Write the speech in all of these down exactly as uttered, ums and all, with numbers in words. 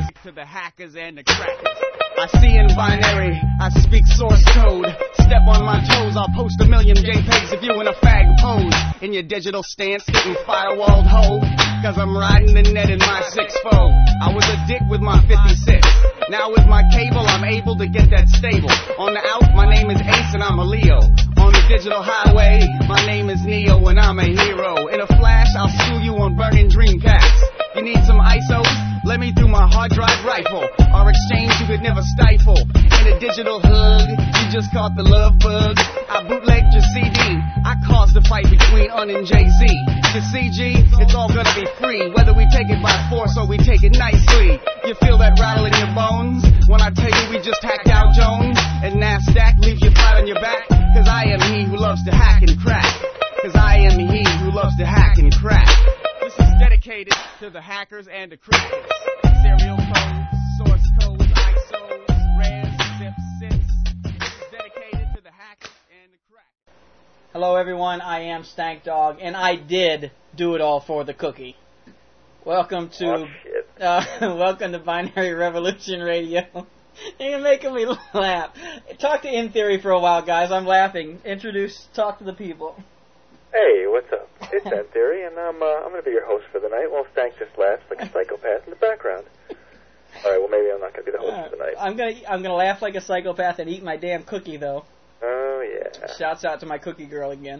To the hackers and the crackers. I see in binary, I speak source code. Step on my toes, I'll post a million JPEGs if you in a fag pose. In your digital stance, getting firewalled hoe. Cause I'm riding the net in my six four. I was a dick with my fifty-six. Now with my cable, I'm able to get that stable. On the out, my name is Ace and I'm a Leo. On the digital highway, my name is Neo and I'm a hero. In a flash, I'll sue you on burning Dreamcast. You need some I S Os? Let me through my hard drive rifle. Our exchange you could never stifle. In a digital hug, you just caught the love bug. I bootlegged your C D. I caused the fight between Un and Jay-Z. To C G, it's all gonna be free. Whether we take it by force or we take it nicely. You feel that rattle in your bones? When I tell you we just hacked out Jones. And NASDAQ leaves you flat on your back. Cause I am he who loves to hack and crack. Cause I am he who loves to hack and crack. This is dedicated to the hackers and the crackers. Serial codes, source codes, I S Os, res, zip, zips. This is dedicated to the hackers and the crackers. Hello everyone, I am Stank Dog, and I did do it all for the cookie. Welcome to oh, shit. Uh, welcome to Binary Revolution Radio. You're making me laugh. Talk to In Theory for a while, guys. I'm laughing. Introduce, talk to the people. Hey, what's up? It's In Theory, and I'm uh, I'm going to be your host for the night. Well, Stank just laughs like a psychopath in the background. All right, well, maybe I'm not going to be the host uh, for the night. I'm going to I'm gonna laugh like a psychopath and eat my damn cookie, though. Oh, yeah. Shouts out to my cookie girl again.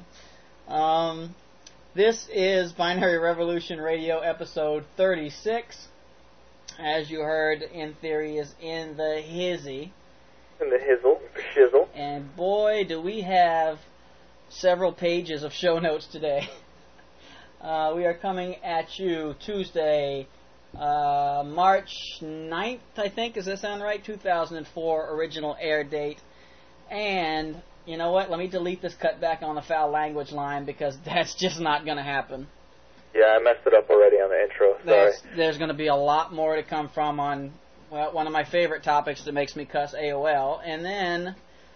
Um, this is Binary Revolution Radio episode thirty-six. As you heard, In Theory is in the hizzy. In the hizzle, the shizzle. And boy, do we have several pages of show notes today. uh, we are coming at you Tuesday, uh, March ninth, I think. Does that sound right? two thousand four original air date. And, you know what? Let me delete this cut back on the foul language line because that's just not going to happen. Yeah, I messed it up already on the intro. Sorry. There's, there's going to be a lot more to come from on, well, one of my favorite topics that makes me cuss, A O L. And then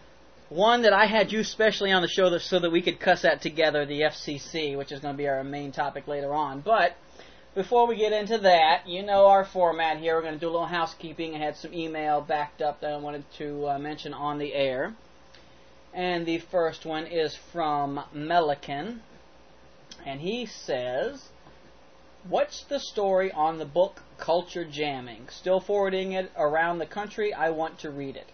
one that I had you specially on the show so that we could cuss at together, the F C C, which is going to be our main topic later on. But before we get into that, you know our format here. We're going to do a little housekeeping. I had some email backed up that I wanted to uh, mention on the air. And the first one is from Melican. And he says, what's the story on the book Culture Jamming? Still forwarding it around the country? I want to read it.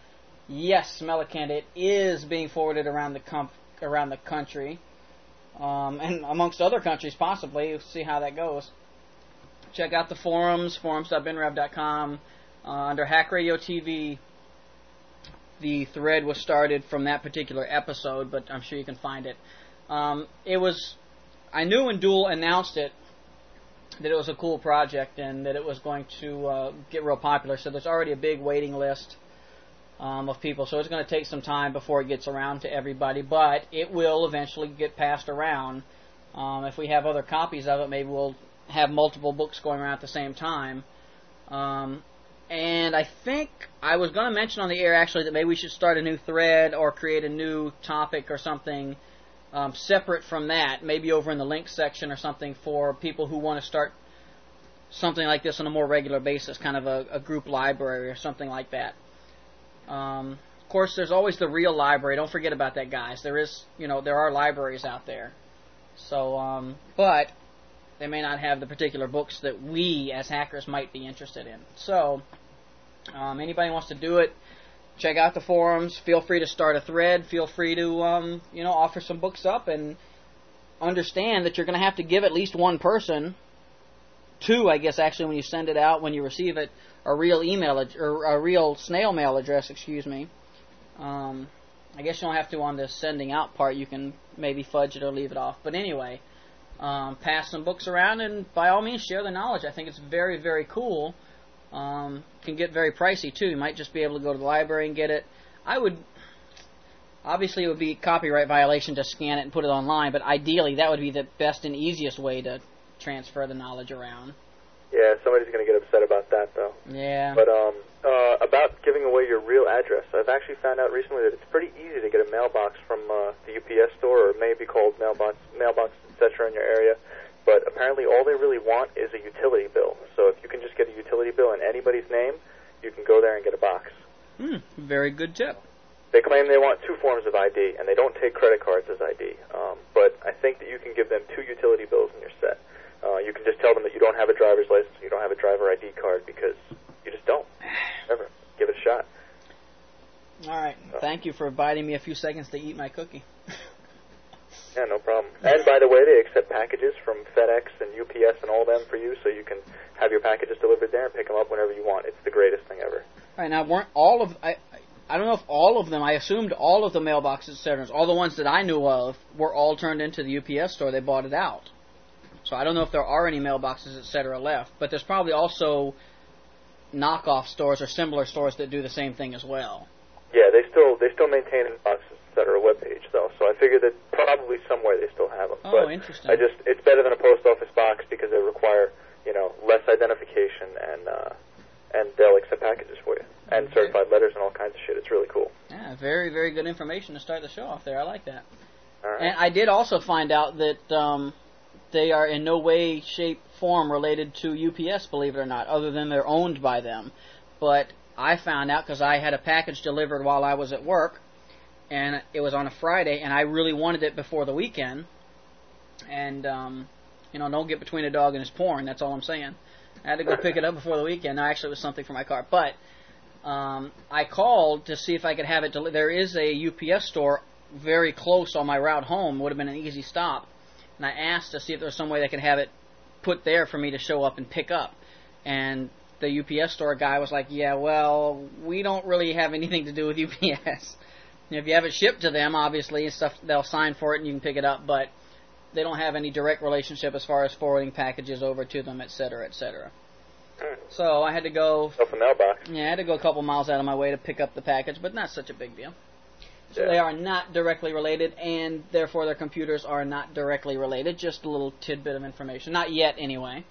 Yes, Melican, it is being forwarded around the com- around the country. Um, and amongst other countries, possibly. We'll see how that goes. Check out the forums, forums dot bin rev dot com. Uh, under Hack Radio T V, the thread was started from that particular episode, but I'm sure you can find it. Um, it was... I knew when Duel announced it that it was a cool project and that it was going to uh, get real popular, so there's already a big waiting list um, of people, so it's going to take some time before it gets around to everybody, but it will eventually get passed around. Um, if we have other copies of it, maybe we'll have multiple books going around at the same time. Um, and I think I was going to mention on the air, actually, that maybe we should start a new thread or create a new topic or something Um, separate from that, maybe over in the links section or something for people who want to start something like this on a more regular basis, kind of a, a group library or something like that. Um, of course, there's always the real library. Don't forget about that, guys. There is, you know, there are libraries out there. So, um, but they may not have the particular books that we as hackers might be interested in. So, um, anybody wants to do it, check out the forums. Feel free to start a thread. Feel free to, um, you know, offer some books up, and understand that you're going to have to give at least one person, two, I guess, actually, when you send it out, when you receive it, a real email ad- or a real snail mail address. Excuse me. Um, I guess you don't have to on the sending out part. You can maybe fudge it or leave it off. But anyway, um, pass some books around, and by all means, share the knowledge. I think it's very, very cool. Um, can get very pricey too. You might just be able to go to the library and get it. I would, obviously it would be copyright violation to scan it and put it online, but ideally that would be the best and easiest way to transfer the knowledge around. Yeah, somebody's going to get upset about that, though. Yeah. But um, uh, about giving away your real address, I've actually found out recently that it's pretty easy to get a mailbox from uh, the U P S store, or it may be called mailbox, mailbox, et cetera in your area. But apparently all they really want is a utility bill. So if you can just get a utility bill and anybody name, you can go there and get a box. Hmm, very good tip. They claim they want two forms of I D, and they don't take credit cards as I D. Um, but I think that you can give them two utility bills in your set. Uh, you can just tell them that you don't have a driver's license, you don't have a driver I D card, because you just don't. Never. Give it a shot. All right. So. Thank you for biding me a few seconds to eat my cookie. Yeah, no problem. And by the way, they accept packages from FedEx and U P S and all them for you, so you can have your packages delivered there and pick them up whenever you want. It's the greatest thing ever. All right. Now, weren't all of I? I don't know if all of them. I assumed all of the mailboxes, et cetera, all the ones that I knew of, were all turned into the U P S store. They bought it out. So I don't know if there are any mailboxes, et cetera, left. But there's probably also knockoff stores or similar stores that do the same thing as well. Yeah, they still they still maintain boxes, et cetera, webpage though. So I figured that probably somewhere they still have them. Oh, but interesting. I just it's better than a post office box because they require you know less identification and uh, and they'll accept packages for you and Okay. certified letters and all kinds of shit. It's really cool. Yeah, very, very good information to start the show off there. I like that. All right. And I did also find out that um, they are in no way, shape, form related to U P S, believe it or not, other than they're owned by them. But I found out because I had a package delivered while I was at work, and it was on a Friday, and I really wanted it before the weekend. And, um, you know, don't get between a dog and his porn, that's all I'm saying. I had to go pick it up before the weekend. No, actually, it was something for my car. But um, I called to see if I could have it delivered. There is a U P S store very close on my route home. Would have been an easy stop. And I asked to see if there was some way they could have it put there for me to show up and pick up. And the U P S store guy was like, yeah, well, we don't really have anything to do with U P S. You know, if you have it shipped to them, obviously, and stuff, they'll sign for it and you can pick it up, but they don't have any direct relationship as far as forwarding packages over to them, et cetera, et cetera. So I had to go... Off the mailbox. Yeah, I had to go a couple miles out of my way to pick up the package, but not such a big deal. So Yeah. they are not directly related, and therefore their computers are not directly related. Just a little tidbit of information. Not yet, anyway.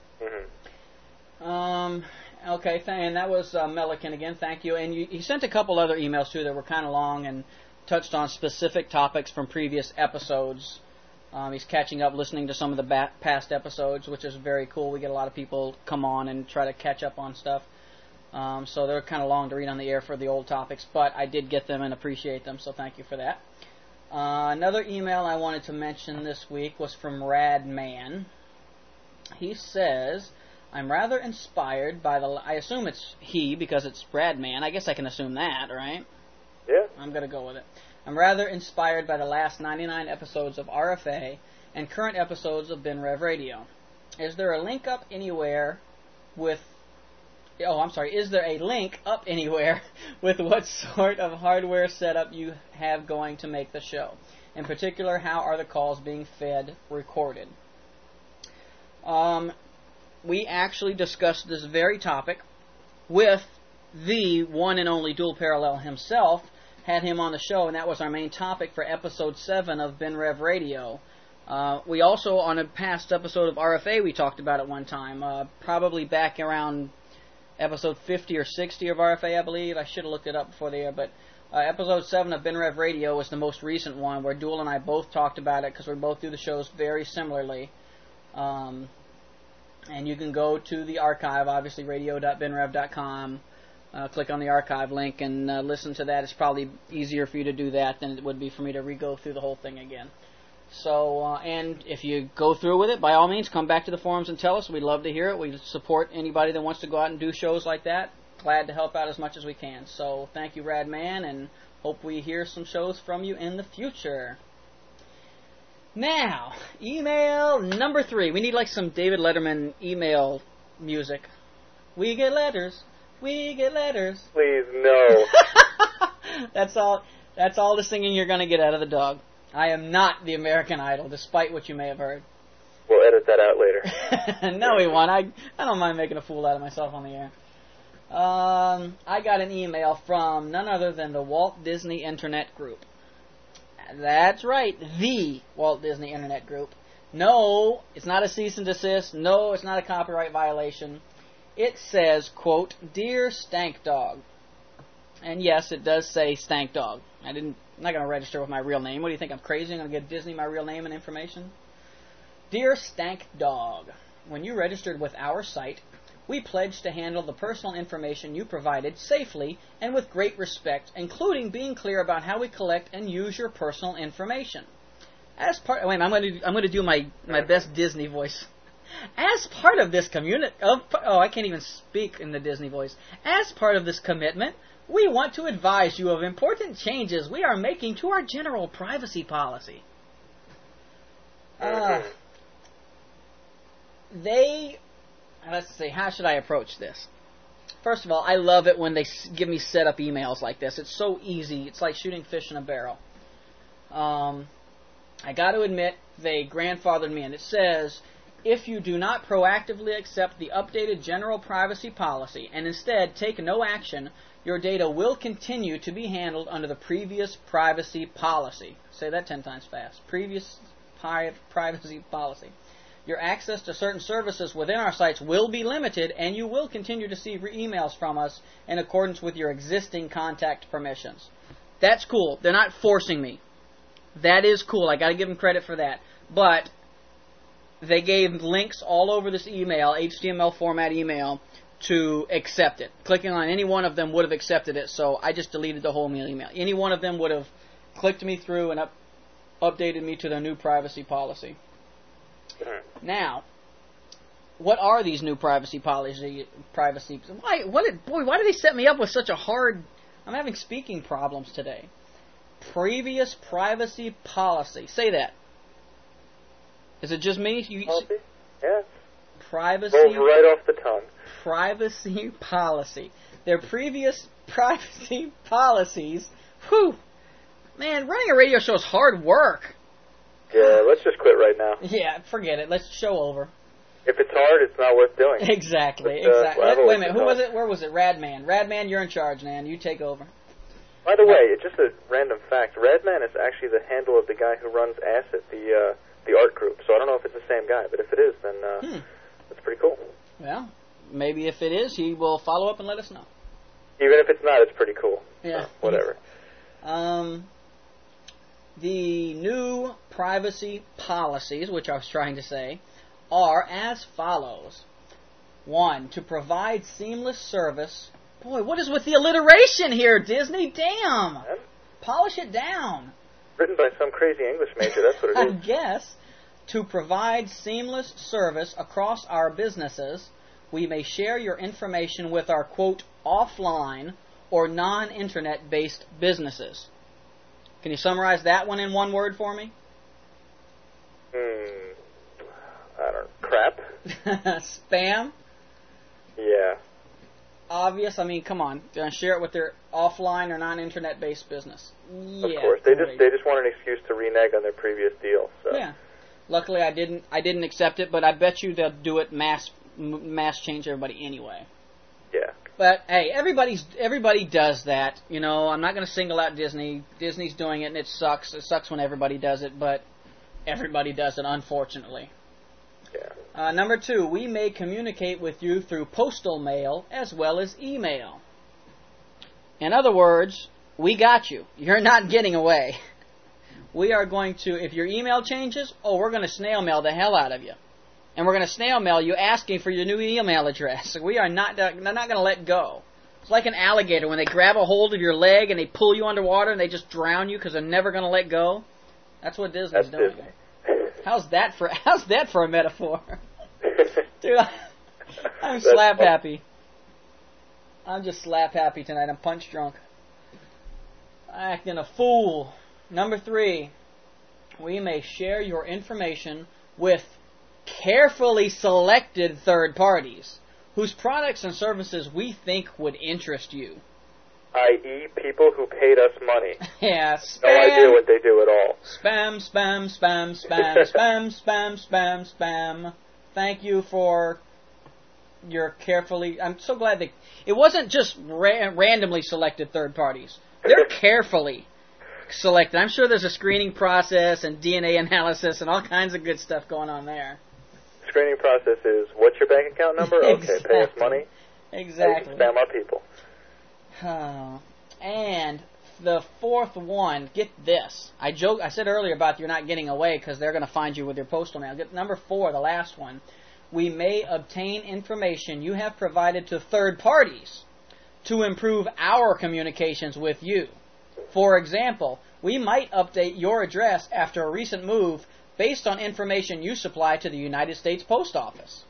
Mm-hmm. Um, okay, th- and that was uh, Melican again. Thank you. And you, he sent a couple other emails, too, that were kind of long and touched on specific topics from previous episodes. Um, he's catching up, listening to some of the ba- past episodes, which is very cool. We get a lot of people come on and try to catch up on stuff. Um, so they're kind of long to read on the air for the old topics, but I did get them and appreciate them, so thank you for that. Uh, another email I wanted to mention this week was from Radman. He says, I'm rather inspired by the... I assume it's he because it's Radman. I guess I can assume that, right? Yeah. I'm going to go with it. I'm rather inspired by the last ninety-nine episodes of R F A and current episodes of BenRev Radio. Is there a link up anywhere with... Oh, I'm sorry. Is there a link up anywhere with what sort of hardware setup you have going to make the show? In particular, how are the calls being fed, recorded? Um, we actually discussed this very topic with the one and only Dual Parallel himself. Had him on the show, and that was our main topic for episode seven of BenRev Radio. Uh, we also, on a past episode of R F A, we talked about it one time, uh, probably back around episode fifty or sixty of R F A, I believe. I should have looked it up before the air, but uh, episode seven of BenRev Radio was the most recent one, where Dual and I both talked about it, because we both do the shows very similarly. Um, and you can go to the archive, obviously, radio dot benrev dot com. Uh, click on the archive link and uh, listen to that. It's probably easier for you to do that than it would be for me to re-go through the whole thing again. So, uh, and if you go through with it, by all means, come back to the forums and tell us. We'd love to hear it. We support anybody that wants to go out and do shows like that. Glad to help out as much as we can. So, thank you, Radman, and hope we hear some shows from you in the future. Now, email number three. We need like some David Letterman email music. We get letters. We get letters. Please, no. That's all. That's all the singing you're going to get out of the dog. I am not the American Idol, despite what you may have heard. We'll edit that out later. No, we won't. I I don't mind making a fool out of myself on the air. Um, I got an email from none other than the Walt Disney Internet Group. That's right, the Walt Disney Internet Group. No, it's not a cease and desist. No, it's not a copyright violation. It says, quote, Dear Stank Dog. And yes, it does say Stank Dog. I didn't, I'm not going to register with my real name. What do you think? I'm crazy? I'm going to give Disney my real name and information? Dear Stank Dog, when you registered with our site, we pledge to handle the personal information you provided safely and with great respect, including being clear about how we collect and use your personal information. As part, wait, I'm going to I'm going to do my, my best Disney voice. As part of this community, of oh, I can't even speak in the Disney voice. As part of this commitment, we want to advise you of important changes we are making to our general privacy policy. Uh, they, let's see, how should I approach this? First of all, I love it when they give me set-up emails like this. It's so easy. It's like shooting fish in a barrel. Um, I got to admit, they grandfathered me in. It says, if you do not proactively accept the updated general privacy policy and instead take no action, your data will continue to be handled under the previous privacy policy. Say that ten times fast. Previous pi- privacy policy. Your access to certain services within our sites will be limited, and you will continue to see re- emails from us in accordance with your existing contact permissions. That's cool. They're not forcing me. That is cool. I got to give them credit for that. But they gave links all over this email, H T M L format email, to accept it. Clicking on any one of them would have accepted it, so I just deleted the whole email. Any one of them would have clicked me through and up, updated me to their new privacy policy. Now, what are these new privacy policy privacy? Why? What? Did, boy, why did they set me up with such a hard? I'm having speaking problems today. Previous privacy policy. Say that. Is it just me? You, Policy? Yes. Privacy. Rolls right off the tongue. Privacy policy. Their previous privacy policies. Whew. Man, running a radio show is hard work. Yeah, let's just quit right now. Yeah, forget it. Let's show over. If it's hard, it's not worth doing. Exactly, But, uh, exactly. well, Let, wait a minute, who was it? Where was it? Radman. Radman, you're in charge, man. You take over. By the way, just a random fact, Radman is actually the handle of the guy who runs Acid, the uh, the art group. So I don't know if it's the same guy, but if it is, then uh, Hmm. that's pretty cool. Well, maybe if it is, he will follow up and let us know. Even if it's not, it's pretty cool. Yeah. So, whatever. Um, the new privacy policies, which I was trying to say, are as follows. One, to provide seamless service. Boy, what is with the alliteration here, Disney? Damn! Yeah. Polish it down. Written by some crazy English major, that's what it I is. guess. To provide seamless service across our businesses, we may share your information with our, quote, offline or non-internet based businesses. Can you summarize that one in one word for me? Hmm. I don't know. Crap? Spam? Yeah. Obvious. I mean, come on. They're going to share it with their offline or non-internet based business. Yeah, Of course. They great. just they just want an excuse to renege on their previous deal. So. Yeah. Luckily, I didn't. I didn't accept it, but I bet you they'll do it mass m- mass change everybody anyway. Yeah. But hey, everybody's everybody does that. You know, I'm not going to single out Disney. Disney's doing it, and it sucks. It sucks when everybody does it, but everybody does it, unfortunately. Yeah. Uh, number two, we may communicate with you through postal mail as well as email. In other words, we got you. You're not getting away. We are going to, if your email changes, oh, we're going to snail mail the hell out of you. And we're going to snail mail you asking for your new email address. We are not, they're not going to let go. It's like an alligator when they grab a hold of your leg and they pull you underwater and they just drown you because they're never going to let go. That's what Disney's That's doing. Disney. How's that for, how's that for a metaphor? Dude, I, I'm That's slap fun. happy. I'm just slap happy tonight. I'm punch drunk. Acting a fool. Number three, we may share your information with carefully selected third parties whose products and services we think would interest you. that is people who paid us money. Yeah, spam. No idea what they do at all. Spam, spam, spam, spam, spam, spam, spam, spam. Thank you for your carefully... I'm so glad they... It wasn't just ra- randomly selected third parties. They're carefully selected. I'm sure there's a screening process and D N A analysis and all kinds of good stuff going on there. Screening process is, what's your bank account number? Okay, Exactly. pay us money. Exactly. And spam our people. Oh. And the fourth one, get this. I joke. I said earlier about you're not getting away because they're going to find you with your postal mail. Get number four, the last one. we may obtain information you have provided to third parties to improve our communications with you. For example, we might update your address after a recent move based on information you supply to the United States Post Office.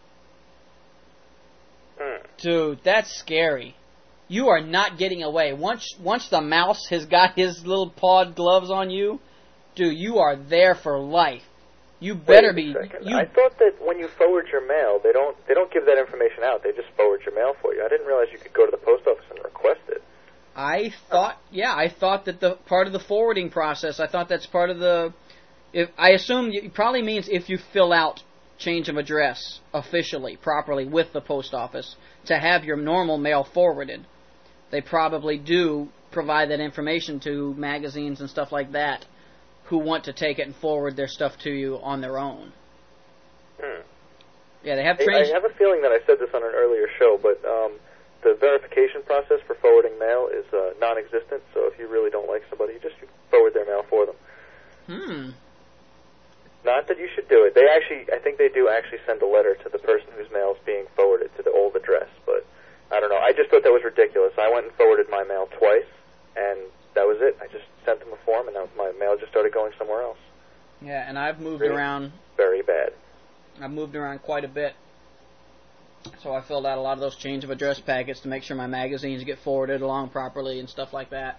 Hmm. Dude, that's scary. You are not getting away. Once once the mouse has got his little pawed gloves on you, dude, you are there for life. You better Wait a be. second. You, I thought that when you forward your mail, they don't they don't give that information out. They just forward your mail for you. I didn't realize you could go to the post office and request it. I thought, yeah, I thought that the part of the forwarding process. I thought that's part of the. If I assume it probably means if you fill out change of address officially, properly with the post office to have your normal mail forwarded, they probably do provide that information to magazines and stuff like that who want to take it and forward their stuff to you on their own. Hmm. Yeah, they have I, trains. I have a feeling that I said this on an earlier show, but um, the verification process for forwarding mail is uh, non-existent. So if you really don't like somebody, you just forward their mail for them. Hmm. Not that you should do it. They actually, I think they do actually send a letter to the person whose mail is being forwarded to the old address, but I don't know. I just thought that was ridiculous. I went and forwarded my mail twice, and that was it. I just sent them a form, and my mail just started going somewhere else. Yeah, and I've moved Really? around. Very bad. I've moved around quite a bit. So I filled out a lot of those change of address packets to make sure my magazines get forwarded along properly and stuff like that.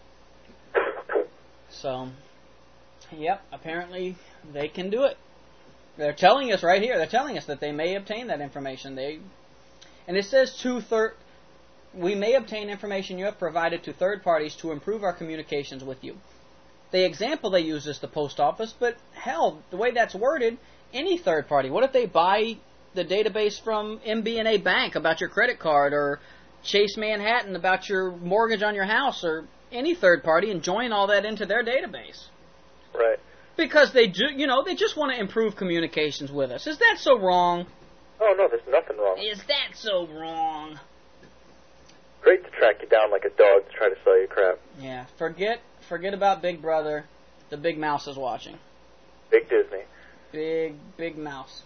So, yep, apparently they can do it. They're telling us right here, they're telling us that they may obtain that information. They, and it says two third, we may obtain information you have provided to third parties to improve our communications with you. The example they use is the post office, but hell, the way that's worded, any third party. What if they buy the database from M B N A Bank about your credit card, or Chase Manhattan about your mortgage on your house, or any third party, and join all that into their database? Right. Because they do, you know, they just want to improve communications with us. Is that so wrong? Oh, no, there's nothing wrong. Is that so wrong? Great to track you down like a dog to try to sell you crap. Yeah, forget forget about Big Brother. The big mouse is watching. Big Disney. Big, big mouse.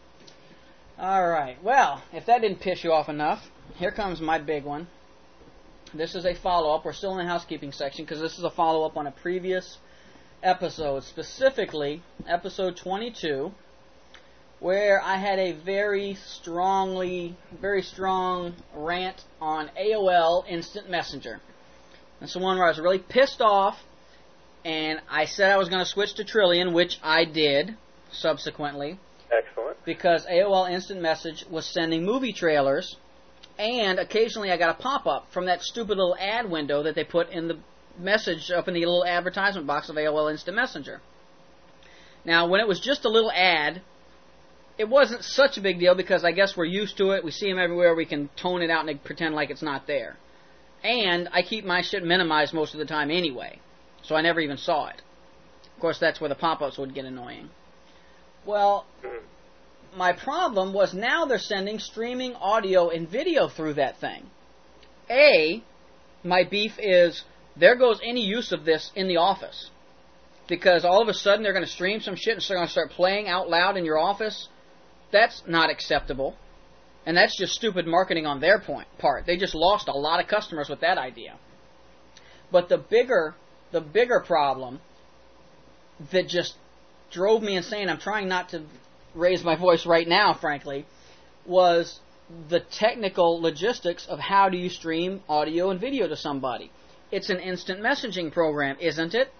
Alright, well, if that didn't piss you off enough, here comes my big one. This is a follow-up. We're still in the housekeeping section because this is a follow-up on a previous episode, specifically episode twenty-two, where I had a very strongly, very strong rant on A O L Instant Messenger. That's the one where I was really pissed off, and I said I was going to switch to Trillian, which I did subsequently. Excellent. Because A O L Instant Message was sending movie trailers, and occasionally I got a pop-up from that stupid little ad window that they put in the message up in the little advertisement box of A O L Instant Messenger. Now, when it was just a little ad, it wasn't such a big deal because I guess we're used to it. We see them everywhere. We can tone it out and pretend like it's not there. And I keep my shit minimized most of the time anyway, so I never even saw it. Of course, that's where the pop-ups would get annoying. Well, my problem was now they're sending streaming audio and video through that thing. A, my beef is there goes any use of this in the office. Because all of a sudden they're going to stream some shit and they're going to start playing out loud in your office. That's not acceptable. And that's just stupid marketing on their point part. They just lost a lot of customers with that idea. But the bigger, the bigger problem that just drove me insane, I'm trying not to raise my voice right now, frankly, was the technical logistics of how do you stream audio and video to somebody. It's an instant messaging program, isn't it?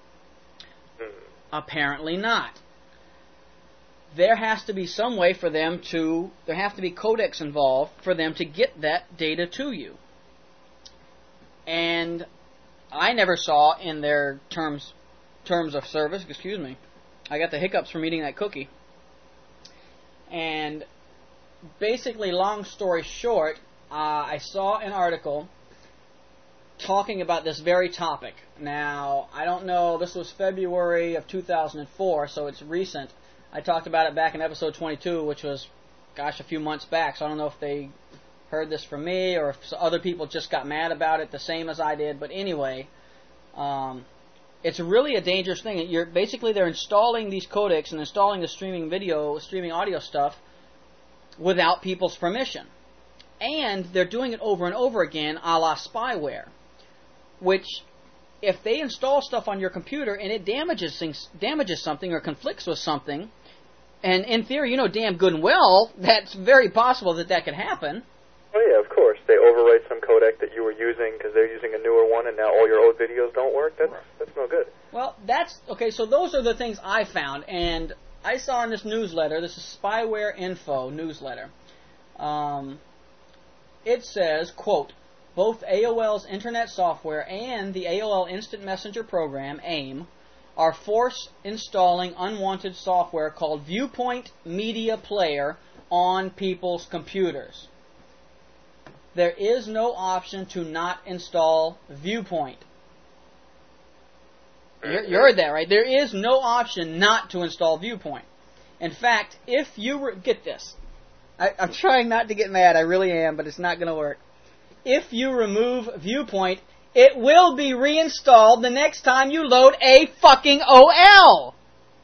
Apparently not. There has to be some way for them to, there have to be codecs involved for them to get that data to you. And I never saw in their terms terms of service, excuse me, I got the hiccups from eating that cookie. And basically, long story short, uh, I saw an article talking about this very topic. Now, I don't know, this was February of two thousand four, so it's recent. I talked about it back in episode twenty-two, which was, gosh, a few months back, so I don't know if they heard this from me or if other people just got mad about it the same as I did, but anyway, um, it's really a dangerous thing. You're basically, they're installing these codecs and installing the streaming video, streaming audio stuff without people's permission. And they're doing it over and over again, a la spyware, which, if they install stuff on your computer and it damages things, damages something or conflicts with something, and in theory, you know damn good and well that's very possible that that could happen. Oh yeah, of course. They overwrite some codec that you were using because they're using a newer one, and now all your old videos don't work. That's that's no good. Well, that's okay. So those are the things I found, and I saw in this newsletter. This is Spyware Info newsletter. Um, it says, quote, both A O L's Internet software and the A O L Instant Messenger program, AIM, are force installing unwanted software called Viewpoint Media Player on people's computers. There is no option to not install Viewpoint. You, you heard that, right? There is no option not to install Viewpoint. In fact, if you re- get this, I, I'm trying not to get mad, I really am, but it's not going to work. If you remove Viewpoint, it will be reinstalled the next time you load a fucking O L.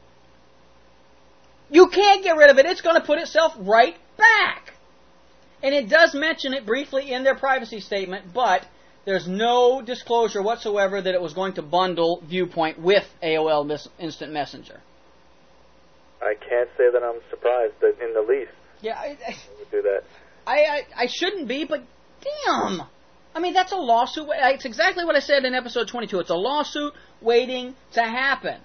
You can't get rid of it. It's going to put itself right back. And it does mention it briefly in their privacy statement, but there's no disclosure whatsoever that it was going to bundle Viewpoint with A O L Instant Messenger. I can't say that I'm surprised that in the least. Yeah, I, I would do that. I, I I shouldn't be, but damn. I mean, that's a lawsuit. It's exactly what I said in episode twenty-two. It's a lawsuit waiting to happen.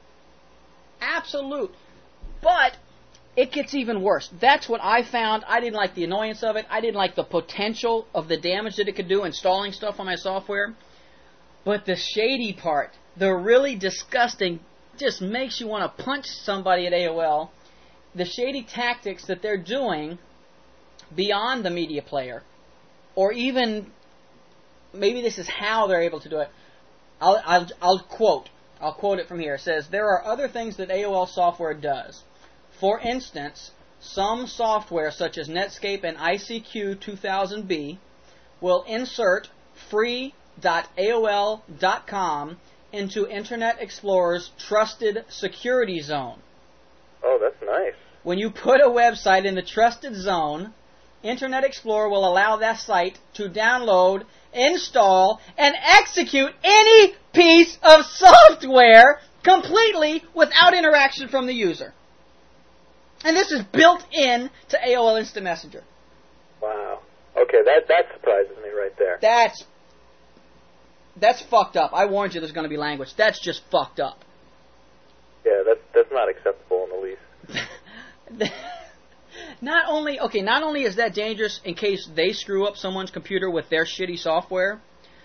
Absolute. But it gets even worse. That's what I found. I didn't like the annoyance of it. I didn't like the potential of the damage that it could do installing stuff on my software. But the shady part, the really disgusting, just makes you want to punch somebody at A O L. The shady tactics that they're doing beyond the media player, or even maybe this is how they're able to do it. I'll, I'll, I'll quote. I'll quote it from here. It says, there are other things that A O L software does. For instance, some software such as Netscape and I C Q two thousand B will insert free dot A O L dot com into Internet Explorer's trusted security zone. Oh, that's nice. When you put a website in the trusted zone, Internet Explorer will allow that site to download, install, and execute any piece of software completely without interaction from the user. And this is built in to A O L Instant Messenger. Wow. Okay, that that surprises me right there. That's that's fucked up. I warned you there's going to be language. That's just fucked up. Yeah, that's that's not acceptable in the least. Not only okay, not only is that dangerous in case they screw up someone's computer with their shitty software,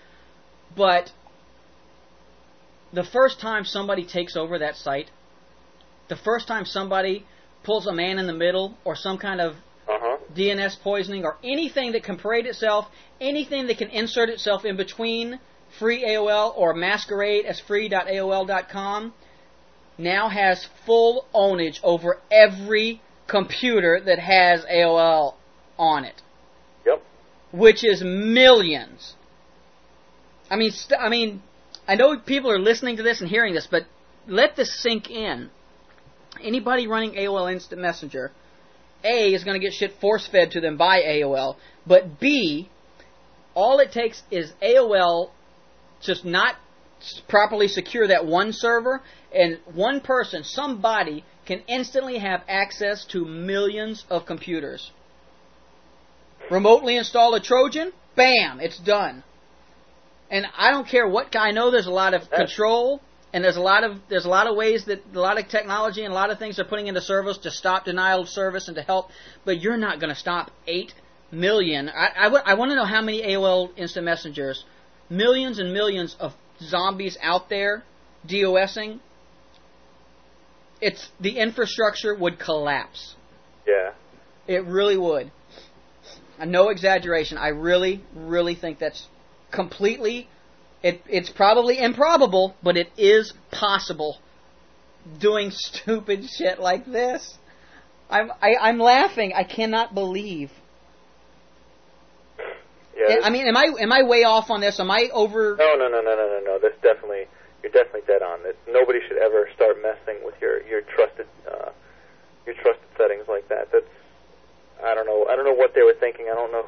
but the first time somebody takes over that site, the first time somebody pulls a man in the middle or some kind of uh-huh. D N S poisoning or anything that can parade itself, anything that can insert itself in between free A O L or masquerade as free dot A O L dot com, now has full ownage over every computer that has A O L on it. Yep. Which is millions. I mean, st- I mean, I know people are listening to this and hearing this, but let this sink in. Anybody running A O L Instant Messenger, A, is going to get shit force-fed to them by A O L, but B, all it takes is A O L just not properly secure that one server, and one person, somebody, can instantly have access to millions of computers. Remotely install a Trojan, bam, it's done. And I don't care what guy, I know there's a lot of control, and there's a lot of there's a lot of ways that a lot of technology and a lot of things they're putting into service to stop denial of service and to help, but you're not going to stop eight million. I, I, w- I want to know how many A O L Instant Messengers, millions and millions of zombies out there DOSing. It's the infrastructure would collapse. Yeah. It really would. No exaggeration. I really, really think that's completely. It, it's probably improbable, but it is possible. Doing stupid shit like this, I'm I, I'm laughing. I cannot believe. Yeah. I mean, am I am I way off on this? Am I over? No, no, no, no, no, no, no. That's definitely you're definitely dead on. That nobody should ever start messing with your your trusted uh, your trusted settings like that. That's I don't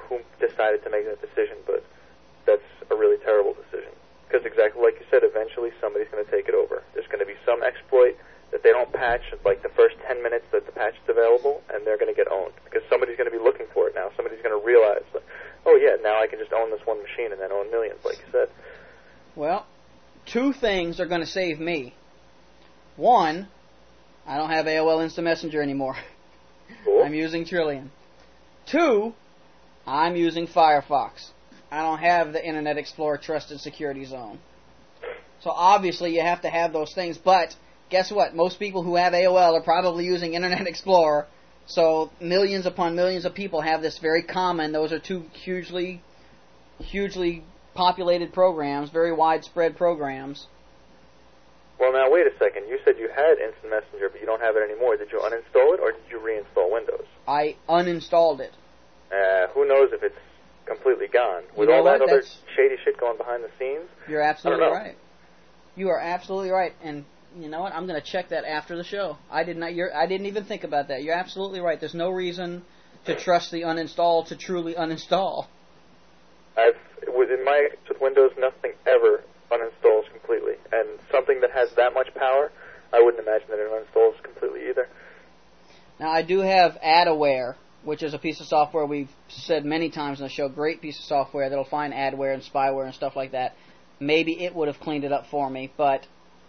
who decided to make that decision, but that's a really terrible decision. Because exactly like you said, eventually somebody's going to take it over. There's going to be some exploit that they don't patch, like the first ten minutes that the patch is available, and they're going to get owned. Because somebody's going to be looking for it now. Somebody's going to realize, like, oh yeah, now I can just own this one machine and then own millions, like you said. Well, two things are going to save me. One, I don't have A O L Instant Messenger anymore. Cool. I'm using Trillian. Two, I'm using Firefox. I don't have the Internet Explorer Trusted Security Zone. So obviously you have to have those things, but guess what? Most people who have A O L are probably using Internet Explorer, so millions upon millions of people have this very common. Those are two hugely, hugely populated programs, very widespread programs. Well, now, wait a second. You said you had Instant Messenger, but you don't have it anymore. Did you uninstall it, or did you reinstall Windows? I uninstalled it. Uh, who knows if it's completely gone. With You know all that what? other That's- shady shit going behind the scenes, You're absolutely know. right. You are absolutely right, and you know what? I'm going to check that after the show. I did not. You're, I didn't even think about that. You're absolutely right. There's no reason to trust the uninstall to truly uninstall. I've within my with Windows, nothing ever uninstalls completely, and something that has that much power, I wouldn't imagine that it uninstalls completely either. Now, I do have AdAware, which is a piece of software we've said many times on the show. Great piece of software that'll find adware and spyware and stuff like that. Maybe it would have cleaned it up for me, but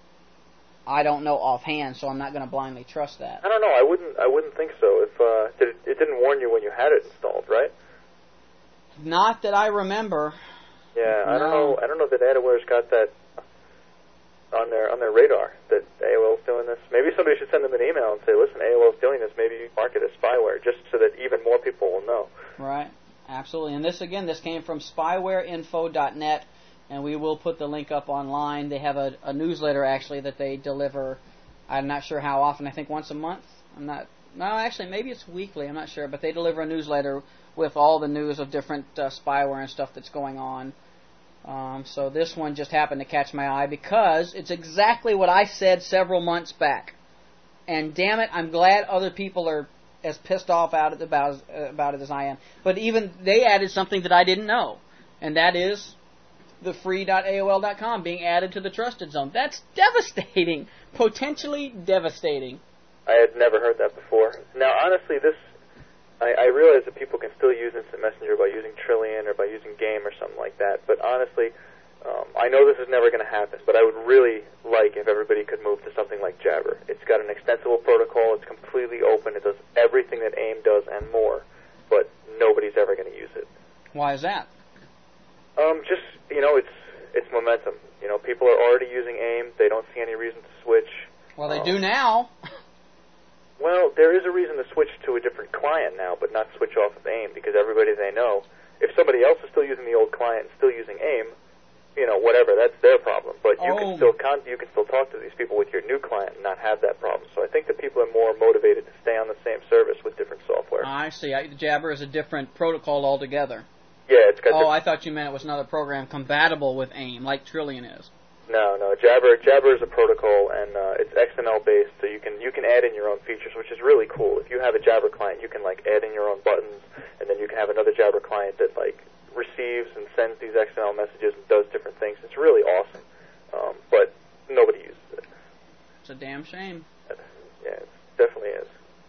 I don't know offhand, so I'm not going to blindly trust that. I don't know. I wouldn't. I wouldn't think so. If uh, did it, it didn't warn you when you had it installed, right? Not that I remember. Yeah, I don't No. know. I don't know that AdAware's got that on their on their radar that A O L's doing this. Maybe somebody should send them an email and say, "Listen, A O L's doing this. Maybe you mark it as spyware, just so that even more people will know." Right, absolutely. And this, again, this came from spyware info dot net, and we will put the link up online. They have a, a newsletter, actually, that they deliver. I'm not sure how often. I think once a month. I'm not. No, actually, maybe it's weekly. I'm not sure. But they deliver a newsletter with all the news of different uh, spyware and stuff that's going on. Um, so this one just happened to catch my eye because it's exactly what I said several months back. And damn it, I'm glad other people are as pissed off out it about, uh, about it as I am. But even they added something that I didn't know, and that is the free dot A O L dot com being added to the trusted zone. That's devastating, potentially devastating. I had never heard that before. Now, honestly, this I, I realize that people can still use Instant Messenger by using Trillian or by using Game or something like that. But honestly, um, I know this is never going to happen. But I would really like if everybody could move to something like Jabber. It's got an extensible protocol. It's completely open. It does everything that AIM does and more. But nobody's ever going to use it. Why is that? Um, just you know, it's it's momentum. You know, people are already using AIM. They don't see any reason to switch. Well, they um, do now. Well, there is a reason to switch to a different client now, but not switch off of AIM, because everybody they know, if somebody else is still using the old client and still using AIM, you know, whatever, that's their problem. But you Oh. can still con- you can still talk to these people with your new client and not have that problem. So I think that people are more motivated to stay on the same service with different software. I see. I, Jabber is a different protocol altogether. Yeah, it's got. Oh, the- I thought you meant it was another program compatible with AIM, like Trillian is. No, no. Jabber Jabber is a protocol, and uh, it's X M L based, so you can you can add in your own features, which is really cool. If you have a Jabber client, you can like add in your own buttons, and then you can have another Jabber client that like receives and sends these X M L messages and does different things. It's really awesome, um, but nobody uses it. It's a damn shame. Yeah, it definitely is.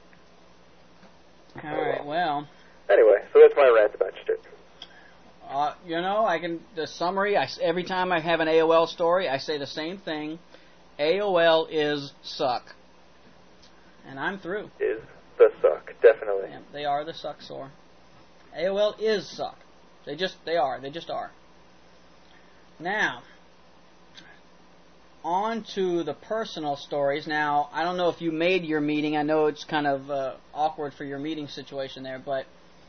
All right, well, Anyway, so that's my rant about shit. uh, you know, I can the summary. I every time I have an A O L story, I say the same thing. A O L is suck, and I'm through. Is the suck, definitely. Yeah, they are the suck sore. A O L is suck. They just they are. They just are. Now, on to the personal stories. Now, I don't know if you made your meeting. I know it's kind of uh, awkward for your meeting situation there, but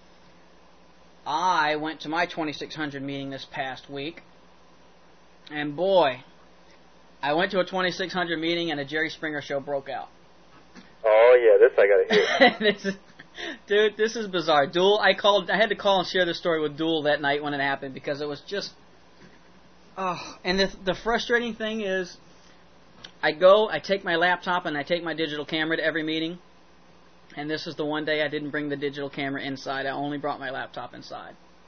I went to my twenty-six hundred meeting this past week, and boy, I went to a twenty-six hundred meeting and a Jerry Springer show broke out. Oh yeah, this I gotta hear. this is, dude, this is bizarre. Duel, I called. I had to call and share this story with Duel that night when it happened because it was just. Oh, and the the frustrating thing is, I go, I take my laptop and I take my digital camera to every meeting, and this is the one day I didn't bring the digital camera inside. I only brought my laptop inside.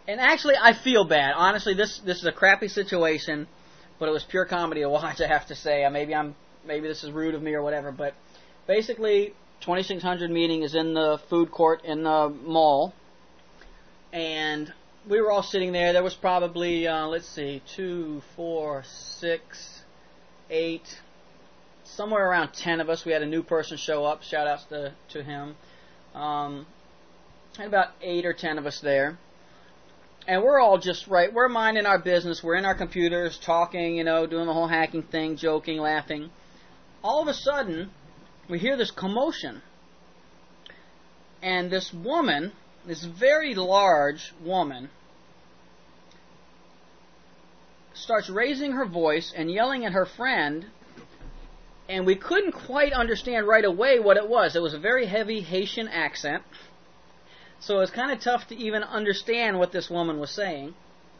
And actually, I feel bad. Honestly, this this is a crappy situation, but it was pure comedy to watch, I have to say. Maybe I'm maybe this is rude of me or whatever, but basically, twenty-six hundred meeting is in the food court in the mall, and we were all sitting there. There was probably, uh, let's see, two, four, six, eight, somewhere around ten of us. We had a new person show up. Shout outs to, to him. Um, had about eight or ten of us there. And we're all just, right, we're minding our business. We're in our computers, talking, you know, doing the whole hacking thing, joking, laughing. All of a sudden, we hear this commotion. And this woman, this very large woman, starts raising her voice and yelling at her friend, and we couldn't quite understand right away what it was. It was a very heavy Haitian accent, so it was kind of tough to even understand what this woman was saying.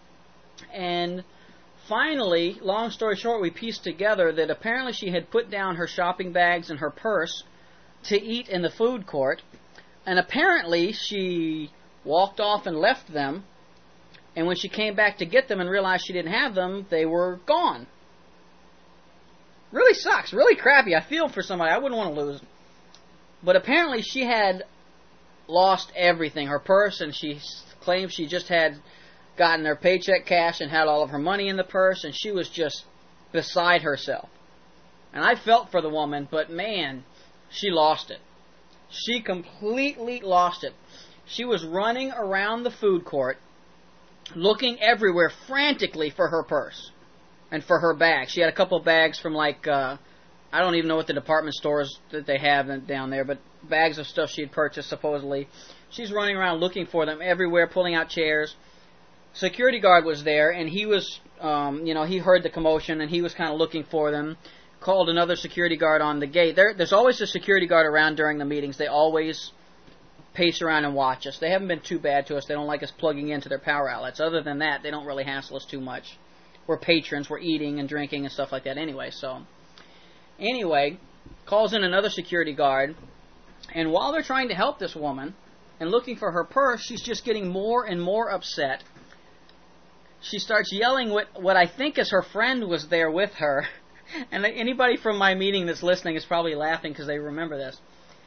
And finally, long story short, we pieced together that apparently she had put down her shopping bags and her purse to eat in the food court, and apparently she walked off and left them, and when she came back to get them and realized she didn't have them, they were gone. Really sucks. Really crappy. I feel for somebody. I wouldn't want to lose. But apparently she had lost everything. Her purse, and she claimed she just had gotten her paycheck cash and had all of her money in the purse, and she was just beside herself. And I felt for the woman, but man, she lost it. She completely lost it. She was running around the food court, looking everywhere frantically for her purse and for her bag. She had a couple of bags from, like, uh, I don't even know what the department stores that they have down there, but bags of stuff she had purchased, supposedly. She's running around looking for them everywhere, pulling out chairs. Security guard was there, and he was, um, you know, he heard the commotion, and he was kind of looking for them. Called another security guard on the gate. There, there's always a security guard around during the meetings. They always pace around and watch us. They haven't been too bad to us. They don't like us plugging into their power outlets. Other than that, they don't really hassle us too much. We're patrons. We're eating and drinking and stuff like that anyway. So, anyway, calls in another security guard, and while they're trying to help this woman and looking for her purse, she's just getting more and more upset. She starts yelling what, what I think is her friend was there with her. And anybody from my meeting that's listening is probably laughing because they remember this.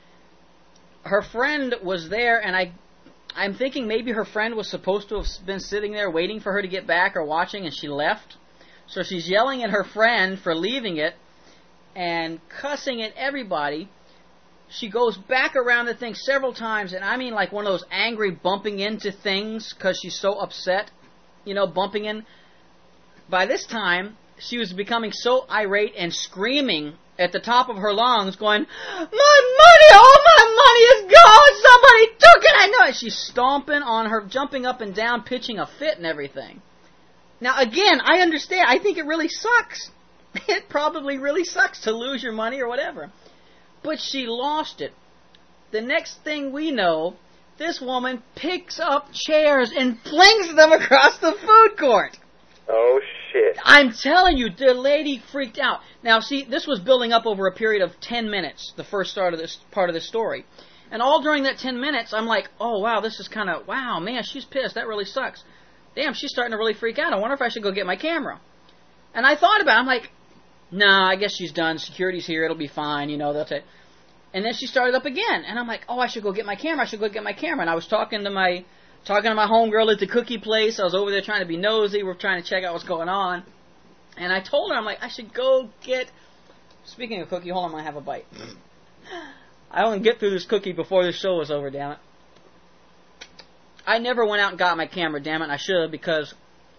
Her friend was there, and I, I'm thinking maybe her friend was supposed to have been sitting there waiting for her to get back or watching, and she left. So she's yelling at her friend for leaving it and cussing at everybody. She goes back around the thing several times, and I mean like one of those angry bumping into things because she's so upset, you know, bumping in. By this time, she was becoming so irate and screaming at the top of her lungs, going, "My money! All my money is gone! Somebody took it! I know it!" She's stomping on her, jumping up and down, pitching a fit and everything. Now, again, I understand. I think it really sucks. It probably really sucks to lose your money or whatever. But she lost it. The next thing we know, this woman picks up chairs and flings them across the food court. Oh, shit. I'm telling you, the lady freaked out. Now, see, this was building up over a period of ten minutes, the first start of this part of the story. And all during that ten minutes, I'm like, oh, wow, this is kind of, wow, man, she's pissed. That really sucks. Damn, she's starting to really freak out. I wonder if I should go get my camera. And I thought about it. I'm like, nah, I guess she's done. Security's here. It'll be fine. You know, they'll take. And then she started up again. And I'm like, oh, I should go get my camera. I should go get my camera. And I was talking to my... Talking to my homegirl at the cookie place. I was over there trying to be nosy. We're trying to check out what's going on. And I told her, I'm like, I should go get... Speaking of cookie, hold on, I'm going to have a bite. I want to get through this cookie before this show was over, damn it. I never went out and got my camera, damn it. I should have, because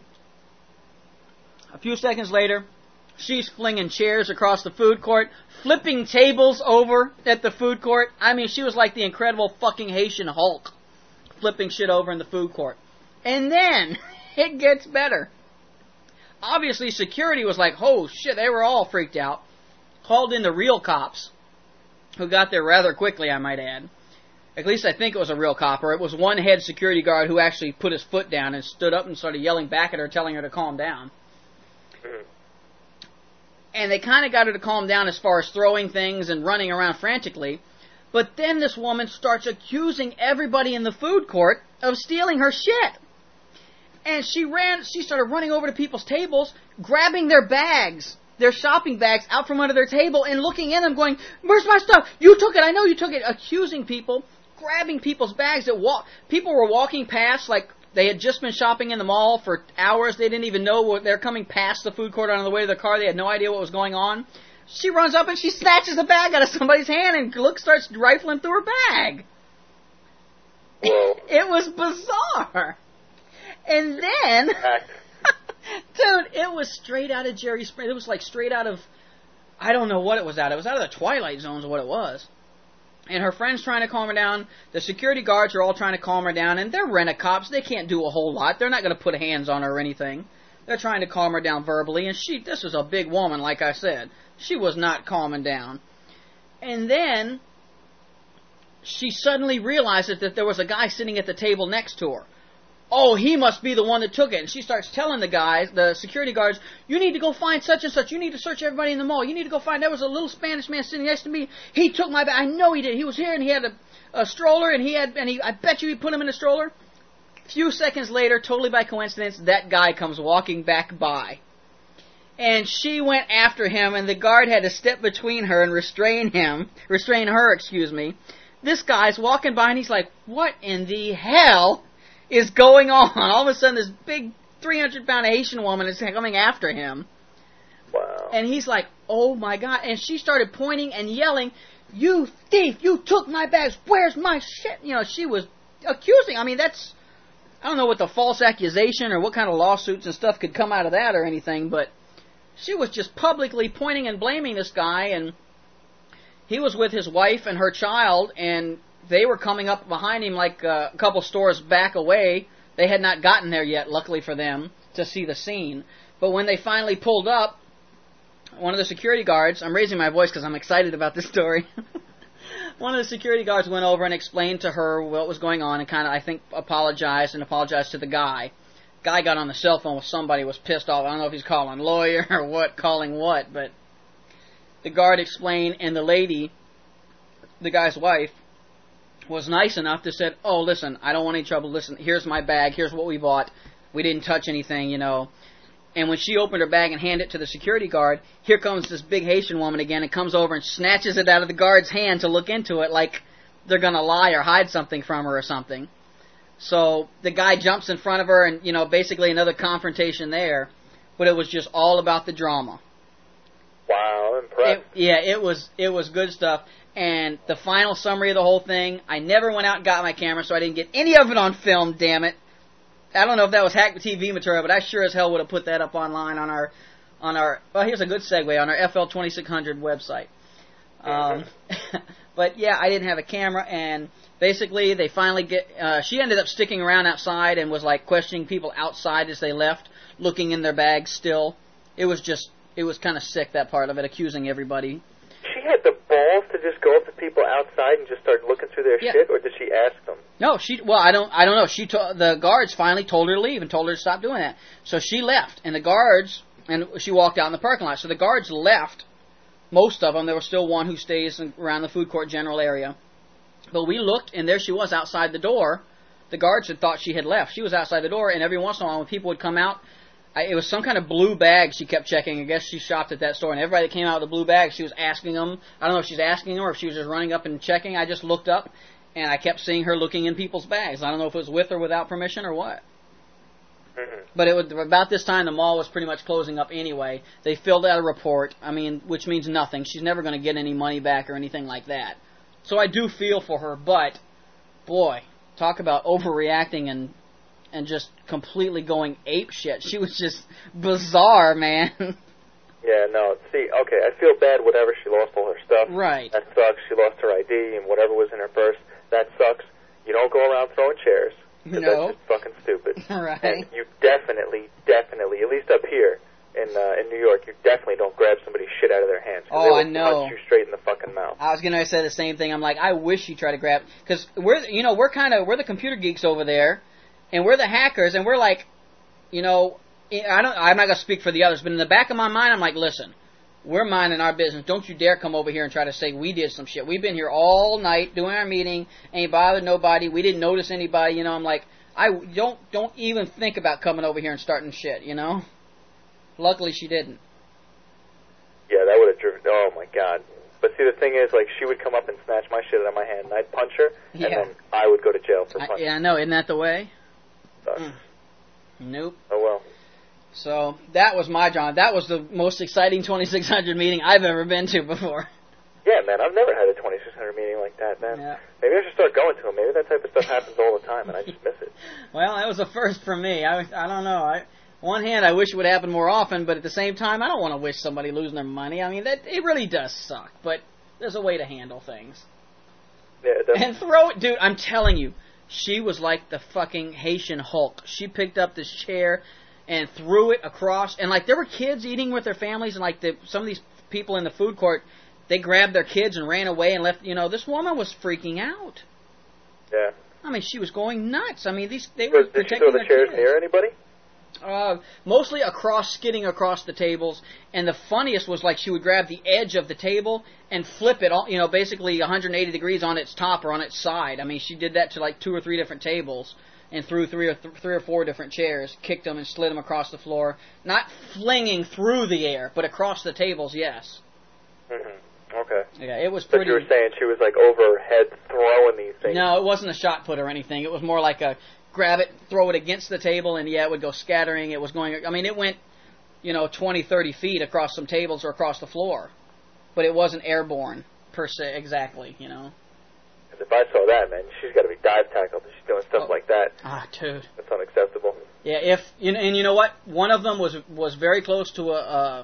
a few seconds later, she's flinging chairs across the food court, flipping tables over at the food court. I mean, she was like the Incredible fucking Haitian Hulk, flipping shit over in the food court. And then, it gets better. Obviously, security was like, oh shit, they were all freaked out. Called in the real cops, who got there rather quickly, I might add. At least I think it was a real cop, or it was one head security guard who actually put his foot down and stood up and started yelling back at her, telling her to calm down. And they kind of got her to calm down as far as throwing things and running around frantically. But then this woman starts accusing everybody in the food court of stealing her shit. And she ran, she started running over to people's tables, grabbing their bags, their shopping bags out from under their table and looking in them going, where's my stuff? You took it, I know you took it. Accusing people, grabbing people's bags. That walk. People were walking past like they had just been shopping in the mall for hours. They didn't even know what, they're coming past the food court on the way to their car. They had no idea what was going on. She runs up and she snatches the bag out of somebody's hand and look starts rifling through her bag. Whoa. It was bizarre. And then, dude, it was straight out of Jerry Springer. It was like straight out of, I don't know what it was out of. It was out of the Twilight Zones or what it was. And her friend's trying to calm her down. The security guards are all trying to calm her down. And they're rent-a-cops. They can't do a whole lot. They're not going to put hands on her or anything. They're trying to calm her down verbally. And she, this was a big woman, like I said. She was not calming down. And then she suddenly realizes that there was a guy sitting at the table next to her. Oh, he must be the one that took it. And she starts telling the guys, the security guards, you need to go find such and such. You need to search everybody in the mall. You need to go find, there was a little Spanish man sitting next to me. He took my bag. I know he did. He was here and he had a, a stroller and he had, and he, I bet you he put him in a stroller. A few seconds later, totally by coincidence, that guy comes walking back by. And she went after him and the guard had to step between her and restrain him, restrain her, excuse me. This guy's walking by and he's like, what in the hell is going on? All of a sudden, this big three hundred pound Haitian woman is coming after him. Wow. And he's like, oh my God. And she started pointing and yelling, you thief, you took my bags, where's my shit? You know, she was accusing. I mean, that's, I don't know what the false accusation or what kind of lawsuits and stuff could come out of that or anything, but she was just publicly pointing and blaming this guy, and he was with his wife and her child, and they were coming up behind him like uh, a couple stores back away. They had not gotten there yet, luckily for them, to see the scene. But when they finally pulled up, one of the security guards, I'm raising my voice because I'm excited about this story. One of the security guards went over and explained to her what was going on and kind of, I think, apologized and apologized to the guy. Guy got on the cell phone with somebody, was pissed off. I don't know if he's calling lawyer or what, calling what, but the guard explained, and the lady, the guy's wife, was nice enough to say, oh, listen, I don't want any trouble. Listen, here's my bag. Here's what we bought. We didn't touch anything, you know. And when she opened her bag and handed it to the security guard, here comes this big Haitian woman again and comes over and snatches it out of the guard's hand to look into it like they're going to lie or hide something from her or something. So the guy jumps in front of her and, you know, basically another confrontation there. But it was just all about the drama. Wow, I'm impressed. It, yeah, it was, it was good stuff. And the final summary of the whole thing, I never went out and got my camera, so I didn't get any of it on film, damn it. I don't know if that was hack T V material, but I sure as hell would have put that up online on our, on our, well, here's a good segue, on our F L twenty-six hundred website. Um, but yeah, I didn't have a camera, and basically they finally get, uh, she ended up sticking around outside and was like questioning people outside as they left, looking in their bags still. It was just, it was kind of sick, that part of it, accusing everybody. She had the balls to just go up to people outside and just start looking through their yeah. shit, or did she ask them? No, she. Well, I don't. I don't know. She. To, the guards finally told her to leave and told her to stop doing that. So she left, and the guards, and she walked out in the parking lot. So the guards left. Most of them. There was still one who stays around the food court general area. But we looked, and there she was outside the door. The guards had thought she had left. She was outside the door, and every once in a while, when people would come out, I, it was some kind of blue bag she kept checking. I guess she shopped at that store, and everybody that came out with the blue bag, she was asking them. I don't know if she's asking them or if she was just running up and checking. I just looked up, and I kept seeing her looking in people's bags. I don't know if it was with or without permission or what. Mm-hmm. But it was about this time the mall was pretty much closing up anyway. They filled out a report, I mean, which means nothing. She's never going to get any money back or anything like that. So I do feel for her, but, boy, talk about overreacting and and just completely going ape shit. She was just bizarre, man. Yeah, no, see, okay, I feel bad whatever she lost all her stuff. Right. That sucks. She lost her I D and whatever was in her purse. That sucks. You don't go around throwing chairs. No. That's just fucking stupid. Right. And you definitely, definitely, at least up here in uh, in New York, you definitely don't grab somebody's shit out of their hands. Oh, they will I know. punch you straight in the fucking mouth. I was gonna say the same thing. I'm like, I wish you try to grab, because we're, you know, we're kind of, we're the computer geeks over there, and we're the hackers, and we're like, you know, I don't, I'm not gonna speak for the others, but in the back of my mind, I'm like, listen, we're minding our business. Don't you dare come over here and try to say we did some shit. We've been here all night doing our meeting, ain't bothered nobody. We didn't notice anybody. You know, I'm like, I don't don't even think about coming over here and starting shit, you know? Luckily she didn't. Yeah, that would have driven, oh my God. But see, the thing is, like, she would come up and snatch my shit out of my hand, and I'd punch her, Yeah. and then I would go to jail for I, punching. yeah, I know, isn't that the way? Mm. Nope. Oh, well. So, that was my John. That was the most exciting twenty-six hundred meeting I've ever been to before. Yeah, man, I've never had a twenty-six hundred meeting like that, man. Yeah. Maybe I should start going to them. Maybe that type of stuff happens all the time, and I just miss it. Well, that was a first for me. I, I don't know. I, one hand, I wish it would happen more often, but at the same time, I don't want to wish somebody losing their money. I mean, that it really does suck, but there's a way to handle things. Yeah, it does. And throw it, dude, I'm telling you, she was like the fucking Haitian Hulk. She picked up this chair and threw it across, and like there were kids eating with their families, and like the, some of these people in the food court, they grabbed their kids and ran away and left. You know, this woman was freaking out. Yeah. I mean, she was going nuts. I mean, these they were Did she protecting throw the their chairs kids. near anybody? Uh, mostly across, skidding across the tables, and the funniest was like she would grab the edge of the table and flip it, all, you know, basically one hundred eighty degrees on its top or on its side. I mean, she did that to like two or three different tables and threw three or th- three or four different chairs, kicked them and slid them across the floor, not flinging through the air, but across the tables. Yes. Mm-hmm. Okay. Yeah, it was But pretty. you were saying she was like overhead throwing these things. No, it wasn't a shot put or anything. It was more like a grab it, throw it against the table, and yeah, it would go scattering. It was going, I mean, it went, you know, twenty, thirty feet across some tables or across the floor. But it wasn't airborne, per se, exactly, you know. Because if I saw that, man, she's got to be dive tackled if she's doing stuff Oh. like that. Ah, dude. That's unacceptable. Yeah, if, you know, and you know what? One of them was was very close to a a,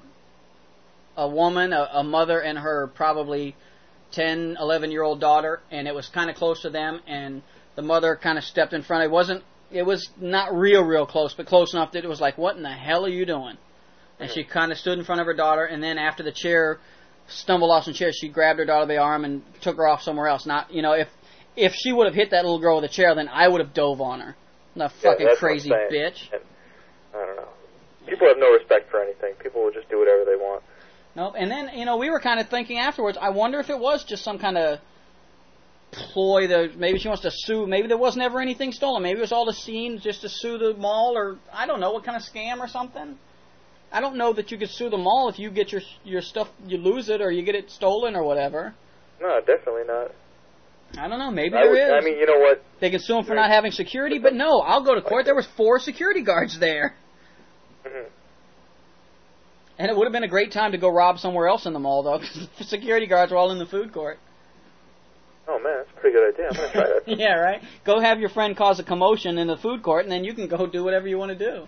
a woman, a, a mother, and her probably ten, eleven-year-old daughter, and it was kind of close to them, and the mother kind of stepped in front. It wasn't, it was not real, real close, but close enough that it was like, what in the hell are you doing? And she kind of stood in front of her daughter, and then after the chair stumbled off some chair, she grabbed her daughter by the arm and took her off somewhere else. Not, you know, if if she would have hit that little girl with a chair, then I would have dove on her. The fucking that's crazy what I'm saying. bitch. And, I don't know. People have no respect for anything. People will just do whatever they want. Nope. And then, you know, we were kind of thinking afterwards, I wonder if it was just some kind of ploy that maybe she wants to sue. Maybe there was never anything stolen. Maybe it was all the scenes just to sue the mall, or I don't know, what kind of scam or something. I don't know that you could sue the mall if you get your your stuff, you lose it, or you get it stolen or whatever. No, definitely not. I don't know. Maybe I, there would, is. I mean, you know what? They can sue them for not having security, but no, I'll go to court. There was four security guards there. Mm-hmm. And it would have been a great time to go rob somewhere else in the mall, though, because the security guards were all in the food court. Oh, man, that's a pretty good idea. I'm going to try that. Yeah, right? Go have your friend cause a commotion in the food court, and then you can go do whatever you want to do.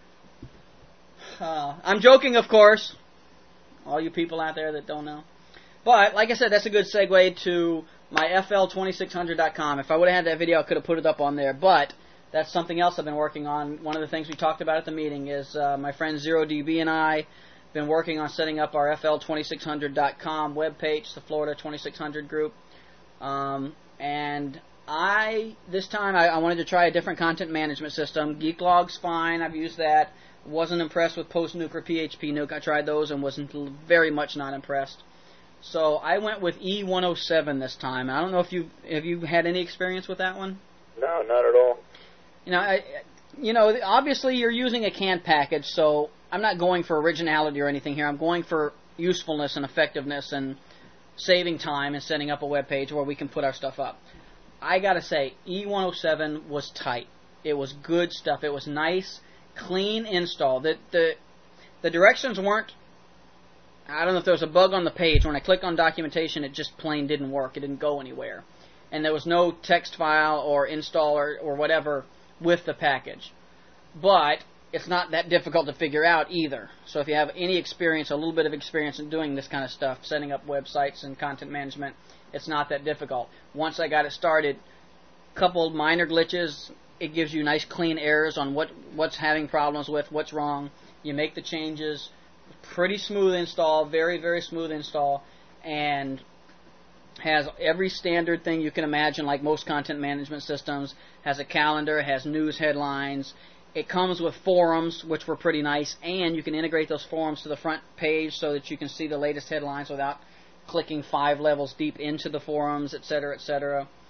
Uh, I'm joking, of course. All you people out there that don't know. But, like I said, that's a good segue to my F L twenty-six hundred dot com. If I would have had that video, I could have put it up on there. But that's something else I've been working on. One of the things we talked about at the meeting is uh, my friend Zero D B and I been working on setting up our F L twenty-six hundred dot com webpage, the Florida twenty-six hundred group. Um, and I, this time, I, I wanted to try a different content management system. GeekLog's fine. I've used that. Wasn't impressed with PostNuke or P H P Nuke. I tried those and wasn't very much not impressed. So I went with E one oh seven this time. I don't know if you have you had any experience with that one. No, not at all. You know, I, you know, obviously you're using a canned package, so I'm not going for originality or anything here. I'm going for usefulness and effectiveness and saving time and setting up a web page where we can put our stuff up. I gotta say, E one oh seven was tight. It was good stuff. It was nice, clean install. The the the directions weren't. I don't know if there was a bug on the page. When I clicked on documentation, it just plain didn't work. It didn't go anywhere. And there was no text file or install or, or whatever with the package. But it's not that difficult to figure out either. So if you have any experience, a little bit of experience in doing this kind of stuff, setting up websites and content management, it's not that difficult. Once I got it started, a couple minor glitches. It gives you nice clean errors on what what's having problems with, what's wrong. You make the changes. Pretty smooth install, very, very smooth install, and has every standard thing you can imagine, like most content management systems. Has a calendar, has news headlines. It comes with forums, which were pretty nice, and you can integrate those forums to the front page so that you can see the latest headlines without clicking five levels deep into the forums, et cetera, et cetera.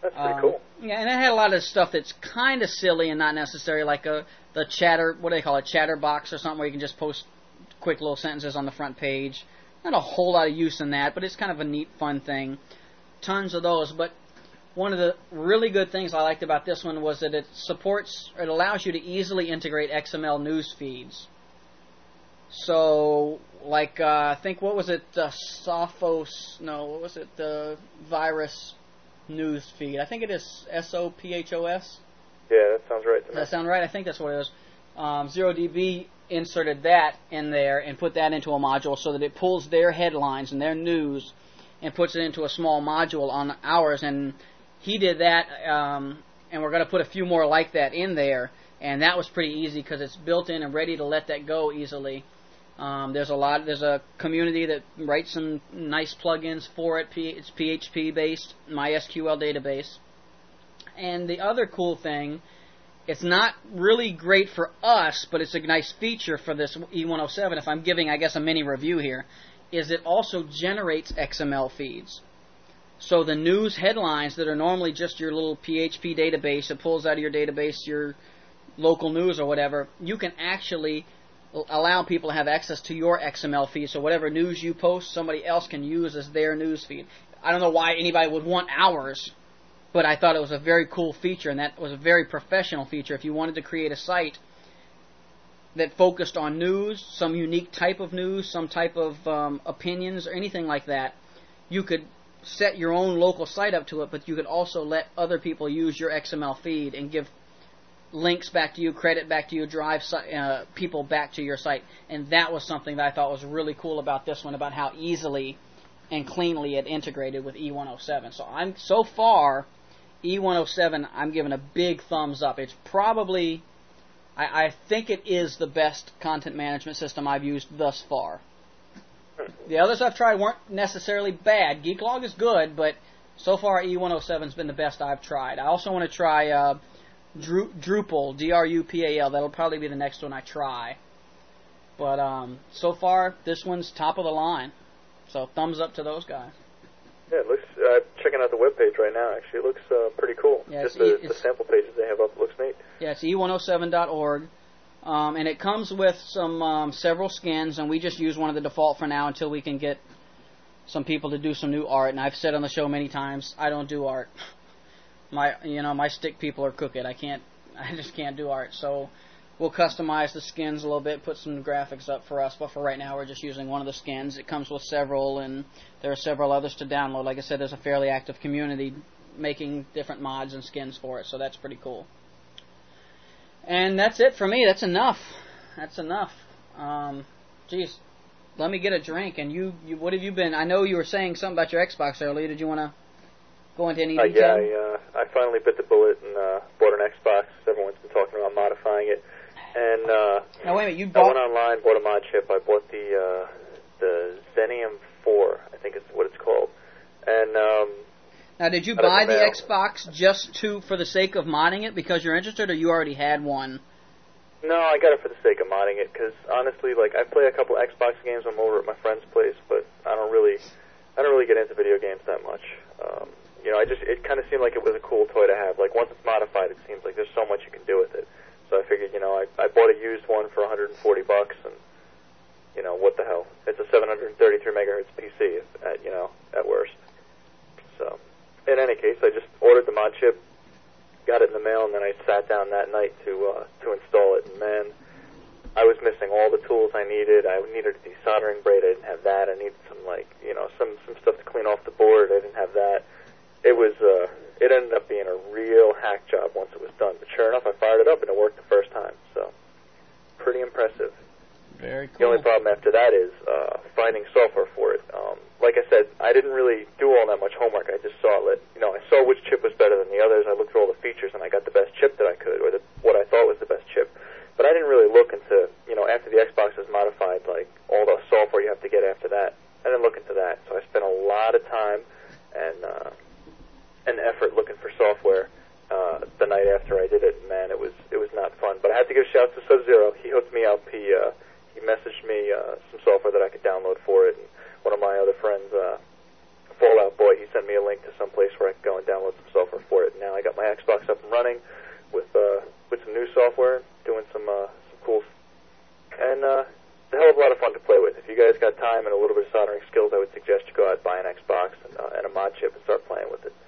That's pretty um, cool. Yeah, and it had a lot of stuff that's kind of silly and not necessary, like a the chatter, what do they call it, chatter box or something, where you can just post quick little sentences on the front page. Not a whole lot of use in that, but it's kind of a neat, fun thing. Tons of those, but one of the really good things I liked about this one was that it supports, it allows you to easily integrate X M L news feeds. So, like, uh, I think, what was it, uh, Sophos, no, what was it, the virus news feed? I think it is S O P H O S? Yeah, that sounds right to me. Does that sound right? I think that's what it is. Um, zero D B inserted that in there and put that into a module so that it pulls their headlines and their news and puts it into a small module on ours, and he did that, um, and we're going to put a few more like that in there, and that was pretty easy because it's built in and ready to let that go easily. Um, there's a lot. There's a community that writes some nice plugins for it. P, it's P H P based, MySQL database. And the other cool thing, it's not really great for us, but it's a nice feature for this E one oh seven. If I'm giving, I guess, a mini review here, is it also generates X M L feeds. So the news headlines that are normally just your little P H P database, it pulls out of your database your local news or whatever, you can actually allow people to have access to your X M L feed. So whatever news you post, somebody else can use as their news feed. I don't know why anybody would want ours, but I thought it was a very cool feature, and that was a very professional feature. If you wanted to create a site that focused on news, some unique type of news, some type of um, opinions, or anything like that, you could set your own local site up to it, but you could also let other people use your X M L feed and give links back to you, credit back to you, drive uh, people back to your site. And that was something that I thought was really cool about this one, about how easily and cleanly it integrated with E one oh seven. So I'm so far, E one oh seven, I'm giving a big thumbs up. It's probably, I, I think it is the best content management system I've used thus far. The others I've tried weren't necessarily bad. Geeklog is good, but so far E one oh seven's been the best I've tried. I also want to try uh, Dru- Drupal, D R U P A L. That'll probably be the next one I try. But um, so far, this one's top of the line. So thumbs up to those guys. Yeah, it looks. Uh, checking out the webpage right now. Actually, it looks uh, pretty cool. Yeah, Just e- the, the sample pages they have up looks neat. Yeah, it's E one oh seven dot org. Um, and it comes with some um, several skins, and we just use one of the default for now until we can get some people to do some new art. And I've said on the show many times, I don't do art. My, you know, my stick people are crooked. I can't, I just can't do art. So we'll customize the skins a little bit, put some graphics up for us. But for right now, we're just using one of the skins. It comes with several, and there are several others to download. Like I said, there's a fairly active community making different mods and skins for it, so that's pretty cool. And that's it for me. That's enough. That's enough. Um, geez, let me get a drink. And you, you, what have you been? I know you were saying something about your Xbox earlier. Did you want to go into any Uh, detail? yeah, I, uh, I finally bit the bullet and uh, bought an Xbox. Everyone's been talking about modifying it. And uh, Now wait a minute. You I bought? went online, bought a mod chip. I bought the uh, the Xenium four, I think is what it's called. And um, Now, did you out of buy the the mail. Xbox just to for the sake of modding it because you're interested, or you already had one? No, I got it for the sake of modding it, because honestly, like, I play a couple Xbox games when I'm over at my friend's place, but I don't really, I don't really get into video games that much. Um, you know, I just, it kind of seemed like it was a cool toy to have. Like, once it's modified, it seems like there's so much you can do with it. So I figured, you know, I, I bought a used one for one hundred forty bucks, and, you know, what the hell? It's a seven hundred thirty-three megahertz P C, at, you know, at worst. So, in any case, I just ordered the mod chip, got it in the mail, and then I sat down that night to uh, to install it. And man, I was missing all the tools I needed. I needed a desoldering braid. I didn't have that. I needed some like you know some some stuff to clean off the board. I didn't have that. It was uh, it ended up being a real hack job once it was done. But sure enough, I fired it up and it worked the first time. So pretty impressive. Very cool. The only problem after that is uh, finding software for it. Um, like I said, I didn't really do all that much homework. I just saw it. You know, I saw which chip was better than the others. I looked through all the features, and I got the best chip that I could, or the, what I thought was the best chip. But I didn't really look into, you know, after the Xbox is modified, like all the software you have to get after that. I didn't look into that. So I spent a lot of time and uh, and effort looking for software uh, the night after I did it. Man, it was it was not fun. But I had to give a shout to Sub-Zero. He hooked me up. He uh, he messaged me uh, some software that I could download for it. And one of my other friends, uh, Fallout Boy, he sent me a link to some place where I could go and download some software for it. start playing with it.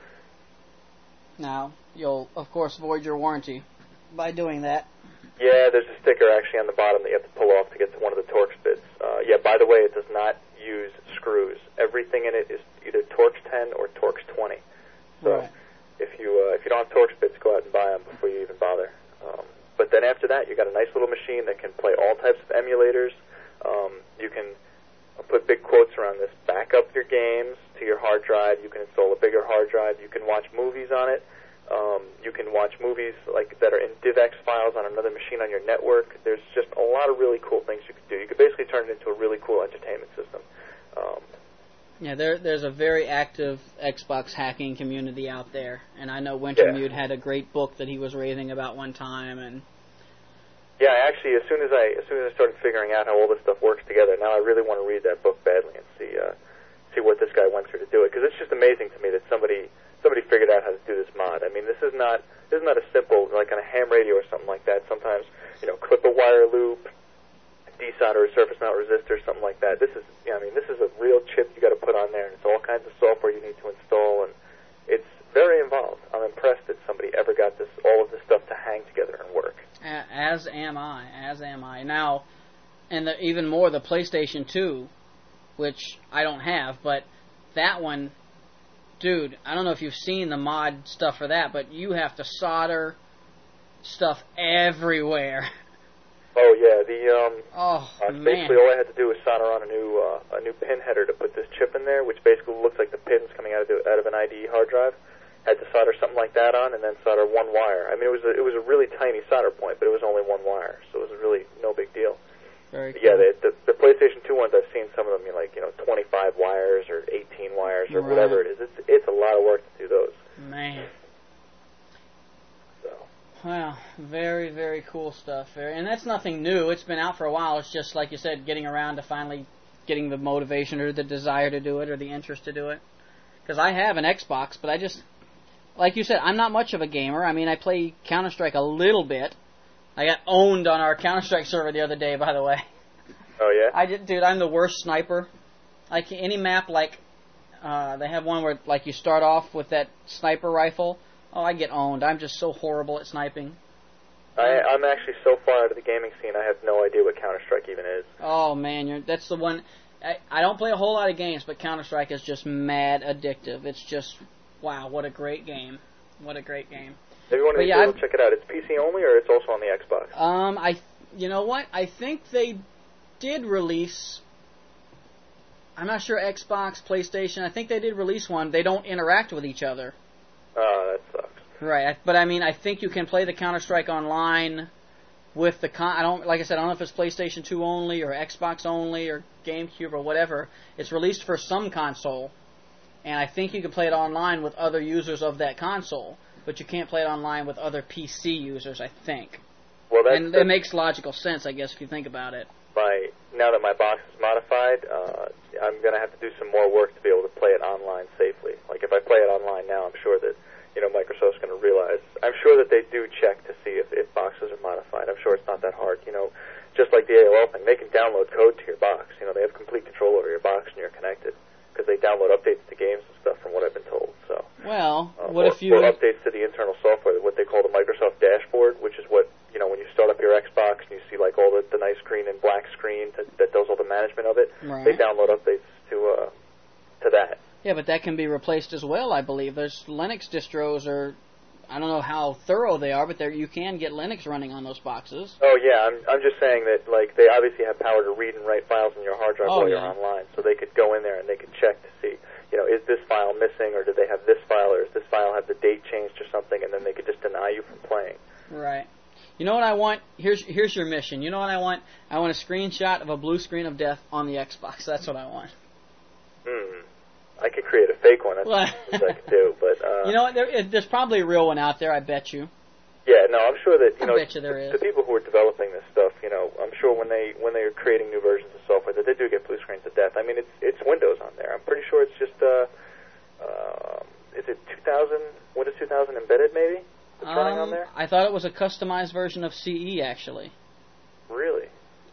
Now, you'll, of course, void your warranty by doing that. Yeah, there's a sticker actually on the bottom that you have to pull off to get to one of the Torx bits. Uh, yeah, by the way, it does not use screws. Everything in it is either Torx ten or Torx twenty. So Right. if you uh, if you don't have Torx bits, go out and buy them before you even bother. Um, but then after that, you got a nice little machine that can play all types of emulators. Um, you can I'll put big quotes around this. Back up your games to your hard drive. You can install a bigger hard drive. You can watch movies on it. Um, you can watch movies like that are in DivX files on another machine on your network. There's just a lot of really cool things you could do. You could basically turn it into a really cool entertainment system. Um, Yeah, there, there's a very active Xbox hacking community out there, and I know Wintermute Yeah. had a great book that he was raving about one time, and yeah, actually, as soon as I as soon as I started figuring out how all this stuff works together, now I really want to read that book badly and see uh, see what this guy went through to do it, because it's just amazing to me that somebody somebody figured out how to do this mod. I mean, this is not this is not a simple, like on a ham radio or something like that. Sometimes, you know, clip a wire loop, desolder a surface mount resistor, something like that. This is, you know, I mean, this is a real chip you got to put on there, and it's all kinds of software you need to install, and it's very involved. I'm impressed that somebody ever got this all of this stuff to hang together and work. a- as am I, as am I. Now, and the, even more, the PlayStation two, which I don't have, but that one, dude, I don't know if you've seen the mod stuff for that, but you have to solder stuff everywhere. Oh yeah, the um, Oh, uh, man. basically all I had to do was solder on a new uh, a new pin header to put this chip in there, which basically looks like the pins coming out of the, out of an I D E hard drive. Had to solder something like that on, and then solder one wire. I mean, it was a, it was a really tiny solder point, but it was only one wire, so it was really no big deal. Very But cool. yeah, the, the the PlayStation two ones, I've seen some of them, you know, like you know, twenty-five wires or eighteen wires or Right. whatever it is. It's it's a lot of work to do those. Man. So. Wow, very, very cool stuff. Very, and that's nothing new. It's been out for a while. It's just, like you said, getting around to finally getting the motivation or the desire to do it or the interest to do it. Because I have an Xbox, but I just, like you said, I'm not much of a gamer. I mean, I play Counter-Strike a little bit. I got owned on our Counter-Strike server the other day, by the way. Oh yeah. I did, dude, I'm the worst sniper. Like, any map, like, uh, they have one where, like, you start off with that sniper rifle. Oh, I get owned. I'm just so horrible at sniping. I, I'm actually so far out of the gaming scene, I have no idea what Counter-Strike even is. Oh, man, you're, that's the one. I, I don't play a whole lot of games, but Counter-Strike is just mad addictive. It's just, wow, what a great game. What a great game. If you want But to yeah, check it out, it's P C only, or it's also on the Xbox? Um, I, you know what? I think they did release, I'm not sure Xbox, PlayStation, I think they did release one. They don't interact with each other. Oh, that sucks. Right, I- but I mean, I think you can play the Counter-Strike online with the con. I don't, like I said, I don't know if it's PlayStation two only or Xbox only or GameCube or whatever. It's released for some console, and I think you can play it online with other users of that console, but you can't play it online with other P C users, I think. Well, that's, And that's it makes logical sense, I guess, if you think about it. my now that my box is modified. Uh, I'm gonna have to do some more work to be able to play it online safely. Like if I play it online now, I'm sure that you know Microsoft's gonna realize. I'm sure that they do check to see if, if boxes are modified. I'm sure it's not that hard. You know, just like the A O L thing, they can download code to your box. You know, they have complete control over your box and you're connected because they download updates to games and stuff, from what I've been told. So. Well, Uh, what or, if you... or updates to the internal software, what they call the Microsoft dashboard, which is what, you know, when you start up your Xbox and you see like all the, the nice screen and black screen that, that does all the management of it, Right. they download updates to uh, to that. Yeah, but that can be replaced as well, I believe. There's Linux distros, or I don't know how thorough they are, but there you can get Linux running on those boxes. Oh yeah, I'm I'm just saying that like they obviously have power to read and write files in your hard drive Oh, while yeah. you're online, so they could go in there and they could check to see, you know, is this file missing, or did they have this file, or is this file have the date changed or something, and then they could just deny you from playing. Right. You know what I want? Here's here's your mission. You know what I want? I want a screenshot of a blue screen of death on the Xbox. That's what I want. Hmm. I could create a fake one. That's Well- what I could do, but uh, You know what? There, it- there's probably a real one out there, I bet you. yeah, no, I'm sure that you I know bet you there the, is. the people who are developing this stuff, you know, I'm sure when they when they are creating new versions of software that they do get blue screens to death. I mean, it's it's Windows on there. I'm pretty sure it's just uh, uh is it two thousand Windows two thousand embedded maybe that's running on Um, there? I thought it was a customized version of C E, actually. Really?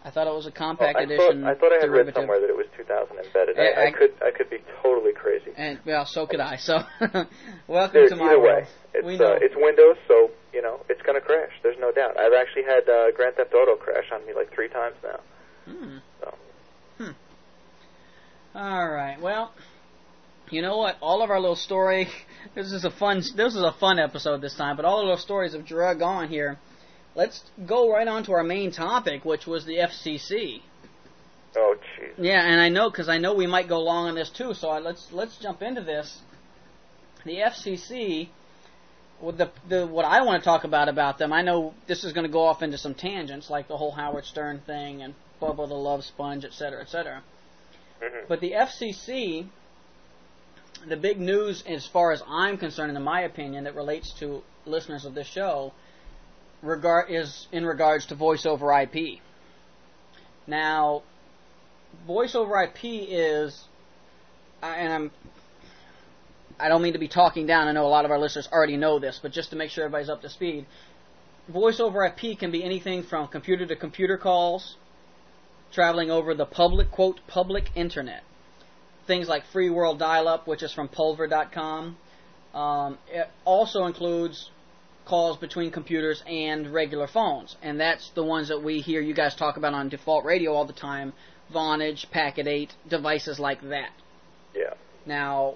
I thought it was a compact oh, I edition. Thought, I thought I had derivative. read somewhere that it was two thousand embedded. I, I, I could I could be totally crazy. And well, so could I. So, welcome There, to my either world. way, it's we know. uh, it's Windows, so you know it's going to crash. There's no doubt. I've actually had uh, Grand Theft Auto crash on me like three times now. Hmm. So. Hmm. All right. Well, you know what? All of our little story. This is a fun. This is a fun episode this time. But all of those stories have drug on here. Let's go right on to our main topic, which was the F C C. Oh, jeez. Yeah, and I know because I know we might go long on this too. So I, let's let's jump into this. The F C C. Well, the the what I want to talk about about them. I know this is going to go off into some tangents, like the whole Howard Stern thing and Bubba the Love Sponge, et cetera, et cetera. Mm-hmm. But the F C C, the big news, as far as I'm concerned, in my opinion, that relates to listeners of this show, regard is in regards to voice over I P. Now, voice over I P is, and I'm, I don't mean to be talking down. I know a lot of our listeners already know this, but just to make sure everybody's up to speed, voice over I P can be anything from computer to computer calls, traveling over the public, quote, public internet. Things like Free World Dial-Up, which is from Pulver dot com. Um, it also includes calls between computers and regular phones, and that's the ones that we hear you guys talk about on default radio all the time, Vonage, Packet eight, devices like that. Yeah. Now,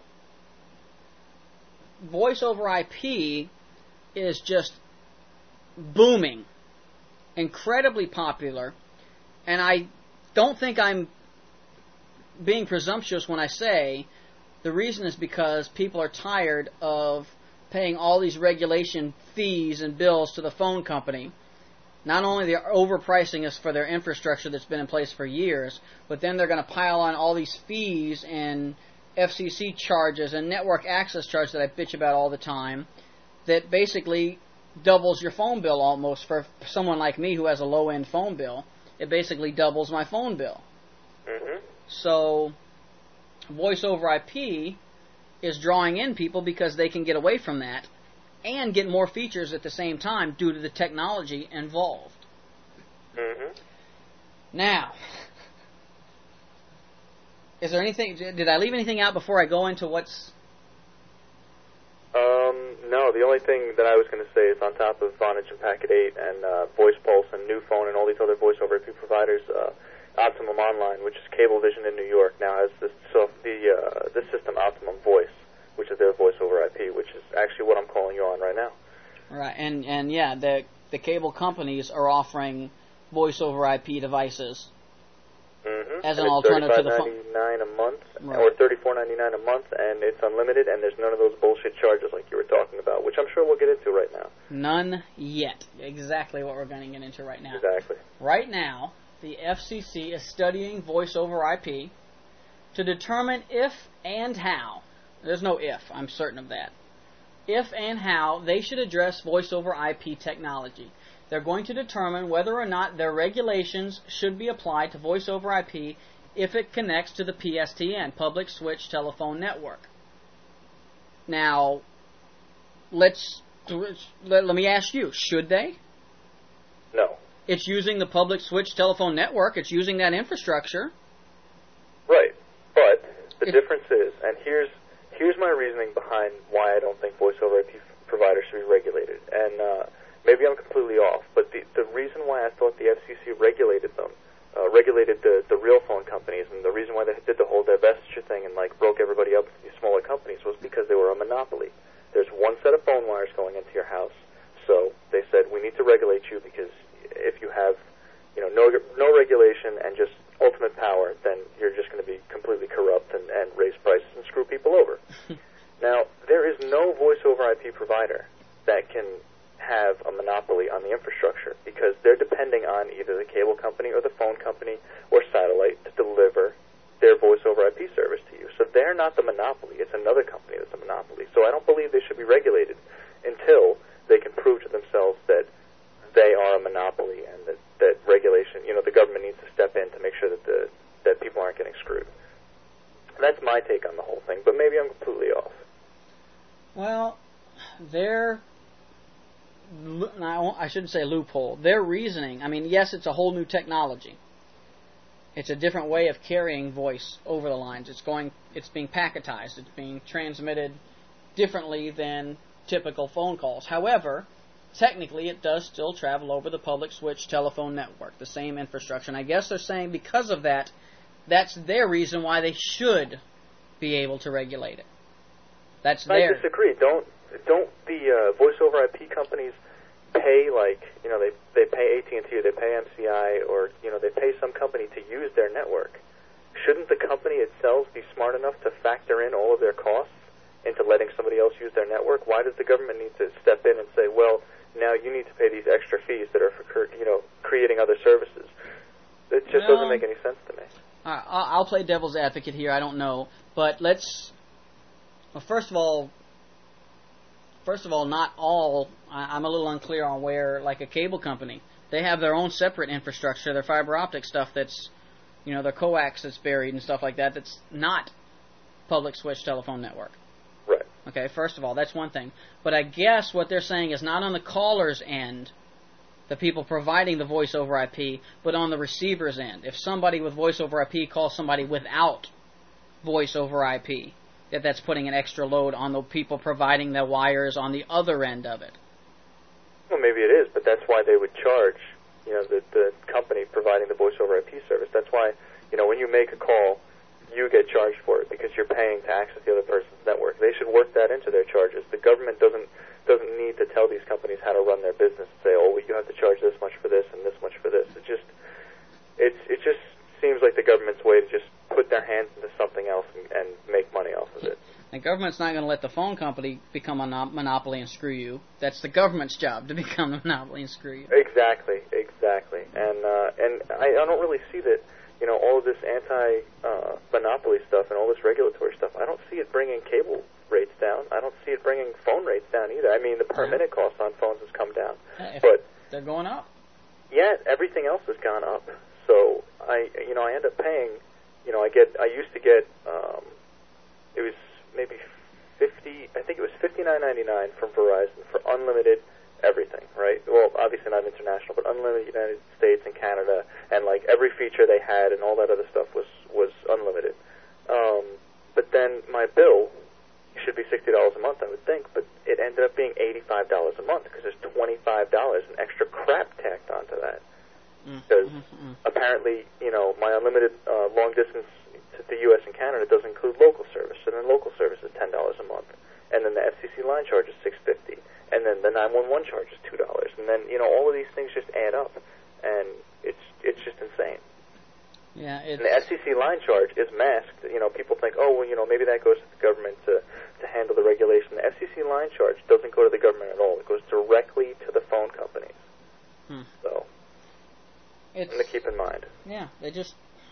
voice over I P is just booming, incredibly popular, and I don't think I'm being presumptuous when I say the reason is because people are tired of paying all these regulation fees and bills to the phone company. Not only they're overpricing us for their infrastructure that's been in place for years, but then they're going to pile on all these fees and F C C charges and network access charges that I bitch about all the time that basically doubles your phone bill almost for someone like me who has a low-end phone bill. It basically doubles my phone bill. Mm-hmm. So, voice over I P is drawing in people because they can get away from that and get more features at the same time due to the technology involved. Mm-hmm. Now, is there anything, did I leave anything out before I go into what's... Um, no, the only thing that I was going to say is on top of Vonage and Packet eight and uh, Voice Pulse and New Phone and all these other voice over I P providers, uh, Optimum Online, which is Cablevision in New York, now has this, so the uh, this system Optimum Voice, which is their voice over I P, which is actually what I'm calling you on right now. Right, and, and yeah, the the cable companies are offering voice over I P devices Mm-hmm. as and an alternative to the phone. thirty-five ninety-nine a month, Right. or thirty-four ninety-nine a month, and it's unlimited, and there's none of those bullshit charges like you were talking about, which I'm sure we'll get into right now. None yet. Exactly what we're going to get into right now. Exactly. Right now, the F C C is studying voice over I P to determine if and how, there's no if, I'm certain of that, if and how they should address voice over I P technology. They're going to determine whether or not their regulations should be applied to voice over I P if it connects to the P S T N, Public Switch Telephone Network. Now, let's let, let me ask you, should they? No. It's using the Public Switch Telephone Network. It's using that infrastructure. Right. But the It- difference is, and here's here's my reasoning behind why I don't think voice over I P providers should be regulated. And uh, maybe I'm completely off, but the the reason why I thought the F C C regulated them, uh, regulated the the real phone companies, and the reason why they did the whole divestiture thing and like broke everybody up into these smaller companies was because they were a monopoly. There's one set of phone wires going into your house, so they said we need to regulate you because if you have, you know, no no regulation and just ultimate power, then you're just going to be completely corrupt and, and raise prices and screw people over. Now, there is no voice over I P provider that can have a monopoly on the infrastructure because they're depending on either the cable company or the phone company or satellite to deliver their voice over I P service to you. So they're not the monopoly. It's another company that's a monopoly. So I don't believe they should be regulated until they can prove to themselves that they are a monopoly and that, that regulation, you know, the government needs to step in to make sure that the that people aren't getting screwed. That's my take on the whole thing, but maybe I'm completely off. Well, their, I shouldn't say loophole, their reasoning, I mean, yes, it's a whole new technology. It's a different way of carrying voice over the lines. It's going, it's being packetized. It's being transmitted differently than typical phone calls. However, technically, it does still travel over the public switch telephone network, the same infrastructure. And I guess they're saying because of that, that's their reason why they should be able to regulate it. That's I their... disagree. Don't don't the uh, voice over I P companies pay, like, you know, they they pay A T and T or they pay M C I or, you know, they pay some company to use their network. Shouldn't the company itself be smart enough to factor in all of their costs into letting somebody else use their network? Why does the government need to step in and say, well, now you need to pay these extra fees that are for, you know, creating other services? It just well, doesn't make any sense to me. I'll play devil's advocate here. I don't know, but let's. Well, first of all, first of all, not all. I, I'm a little unclear on where, like a cable company, they have their own separate infrastructure, their fiber optic stuff that's, you know, their coax that's buried and stuff like that. That's not public switch telephone network. Right. Okay. First of all, that's one thing. But I guess what they're saying is not on the caller's end, the people providing the voice over I P, but on the receiver's end. If somebody with voice over I P calls somebody without voice over I P, that that's putting an extra load on the people providing the wires on the other end of it. Well, maybe it is, but that's why they would charge, you know, the, the company providing the voice over I P service. That's why, you know, when you make a call, you get charged for it because you're paying to access the other person's network. They should work that into their charges. The government doesn't doesn't need to tell these companies how to run their business and say, oh, well, you have to charge this much for this and this much for this. It just it's it just seems like the government's way to just put their hands into something else and, and make money off of it. The government's not going to let the phone company become a monopoly and screw you. That's the government's job, to become a monopoly and screw you. Exactly, exactly. And uh, and I, I don't really see that, you know, all of this anti-monopoly uh, stuff and all this regulatory stuff, I don't see it bringing cable rates down. I don't see it bringing phone rates down either. I mean, the per minute cost on phones has come down. Yeah, but they're going up. Yeah, everything else has gone up. So I, you know, I end up paying, you know, I get, I used to get, um, it was maybe fifty, I think it was fifty-nine ninety-nine from Verizon for unlimited everything, right? Well, obviously not international, but unlimited United States and Canada, and like every feature they had and all that other stuff was was unlimited. Um, but then my bill should be sixty dollars a month, I would think, but it ended up being eighty-five dollars a month because there's twenty-five dollars in extra crap tacked onto that. Because mm-hmm. apparently, you know, my unlimited uh, long distance to the U S and Canada doesn't include local service, and then local service is ten dollars a month, and then the F C C line charge is six fifty, and then the nine one one charge is two dollars, and then, you know, all of these things just add up, and it's it's just insane. Yeah, it's... And the F C C line charge is masked. You know, people think, oh, well, you know, maybe that goes to the government to, to handle the regulation. The F C C line charge doesn't go to the government at all. It goes directly to the phone companies. Hmm. So, it's, something to keep in mind. Yeah, they just...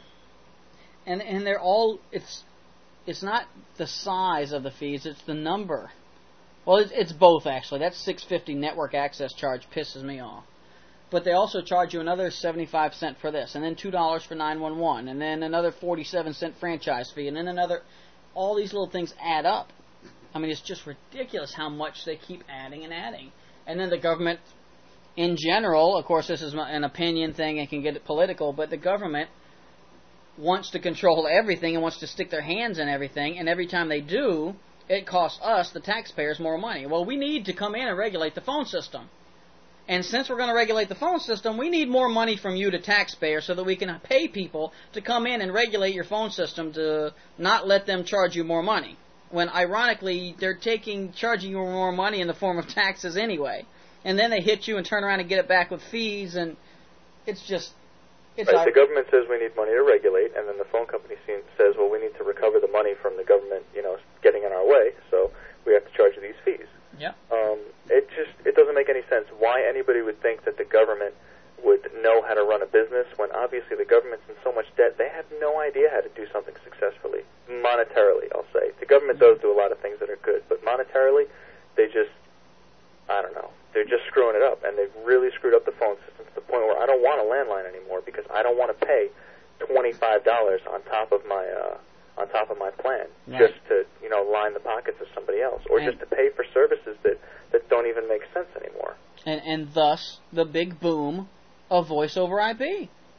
And and they're all... It's it's not the size of the fees, it's the number. Well, it's, it's both, actually. That six fifty network access charge pisses me off. But they also charge you another seventy-five cents for this, and then two dollars for nine one one, and then another forty-seven cent franchise fee, and then another... All these little things add up. I mean, it's just ridiculous how much they keep adding and adding. And then the government, in general, of course this is an opinion thing and can get political, but the government wants to control everything and wants to stick their hands in everything, and every time they do, it costs us, the taxpayers, more money. Well, we need to come in and regulate the phone system. And since we're going to regulate the phone system, we need more money from you, the taxpayer, so that we can pay people to come in and regulate your phone system to not let them charge you more money. When, ironically, they're taking charging you more money in the form of taxes anyway. And then they hit you and turn around and get it back with fees, and it's just... It's right, the government says we need money to regulate, and then the phone company says, well, we need to recover the money from the government, you know, getting in our way, so we have to charge these fees. Yeah. Um, it just, it doesn't make any sense why anybody would think that the government would know how to run a business when obviously the government's in so much debt, they have no idea how to do something successfully. Monetarily, I'll say. The government does do a lot of things that are good, but monetarily, they just, I don't know, they're just screwing it up, and they've really screwed up the phone system to the point where I don't want a landline anymore because I don't want to pay twenty-five dollars on top of my uh, on top of my plan right. just to, you know, line the pockets of somebody else, or and just to pay for services that, that don't even make sense anymore. And and thus the big boom of voice over I P.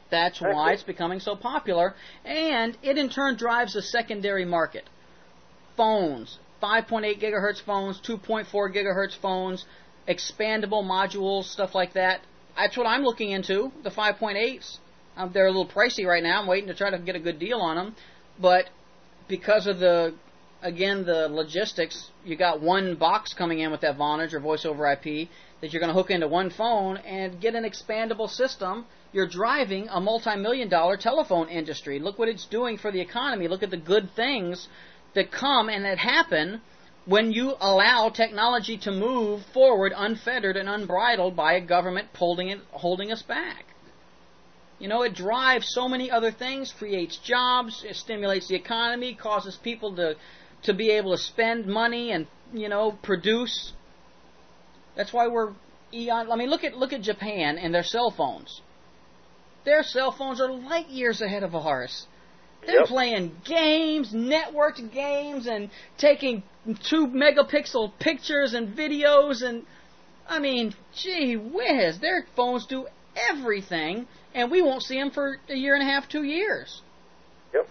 That's why it's becoming so popular, and it in turn drives a secondary market. Phones, five point eight gigahertz phones, two point four gigahertz phones, expandable modules, stuff like that. That's what I'm looking into, the five point eights. Um, they're a little pricey right now. I'm waiting to try to get a good deal on them. But because of the, again, the logistics, you got one box coming in with that Vonage or Voice over I P that you're going to hook into one phone and get an expandable system. You're driving a multi-million dollar telephone industry. Look what it's doing for the economy. Look at the good things that come and that happen when you allow technology to move forward unfettered and unbridled by a government holding it, holding us back. You know, it drives so many other things, creates jobs, it stimulates the economy, causes people to to be able to spend money and, you know, produce. That's why we're eon. I mean, look at look at Japan and their cell phones. Their cell phones are light years ahead of ours. They're Yep. playing games, networked games, and taking two megapixel pictures and videos, and I mean, gee whiz, their phones do everything, and we won't see them for a year and a half, two years. Yep.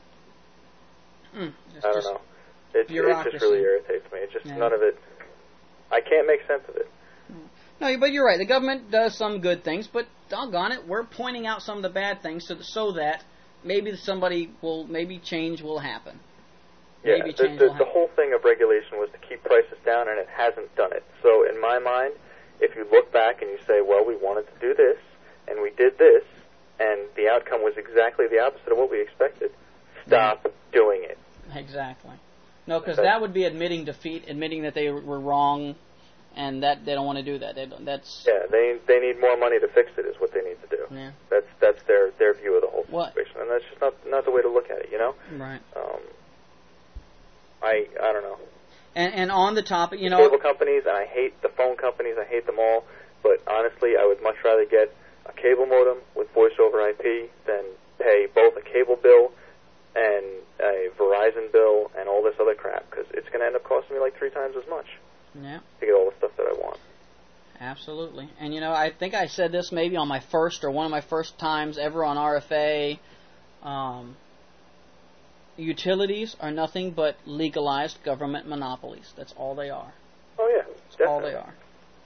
Mm, I don't know. It, it bureaucracy. just really irritates me. It just Yeah. none of it. I can't make sense of it. No, but you're right. The government does some good things, but doggone it, we're pointing out some of the bad things so, so that maybe somebody will, maybe change will happen. Yeah, Maybe the, change the, will the happen. whole thing of regulation was to keep prices down, and it hasn't done it. So in my mind, if you look back and you say, well, we wanted to do this, and we did this, and the outcome was exactly the opposite of what we expected, stop doing it. Exactly. No, because Okay. that would be admitting defeat, admitting that they were wrong, and that they don't want to do that. They don't, that's Yeah, they they need more money to fix it is what they need to do. yeah, That's that's their, their view of the whole What? situation, and that's just not not the way to look at it, you know? right. Um, I I don't know. And and on the topic, you know, Cable companies, and I hate the phone companies, I hate them all, but honestly, I would much rather get a cable modem with voice over I P than pay both a cable bill and a Verizon bill and all this other crap, because it's going to end up costing me like three times as much yeah, to get all the stuff that I want. absolutely. And you know, I think I said this maybe on my first or one of my first times ever on R F A. Um, utilities are nothing but legalized government monopolies. That's all they are. Oh, yeah, That's definitely. all they are.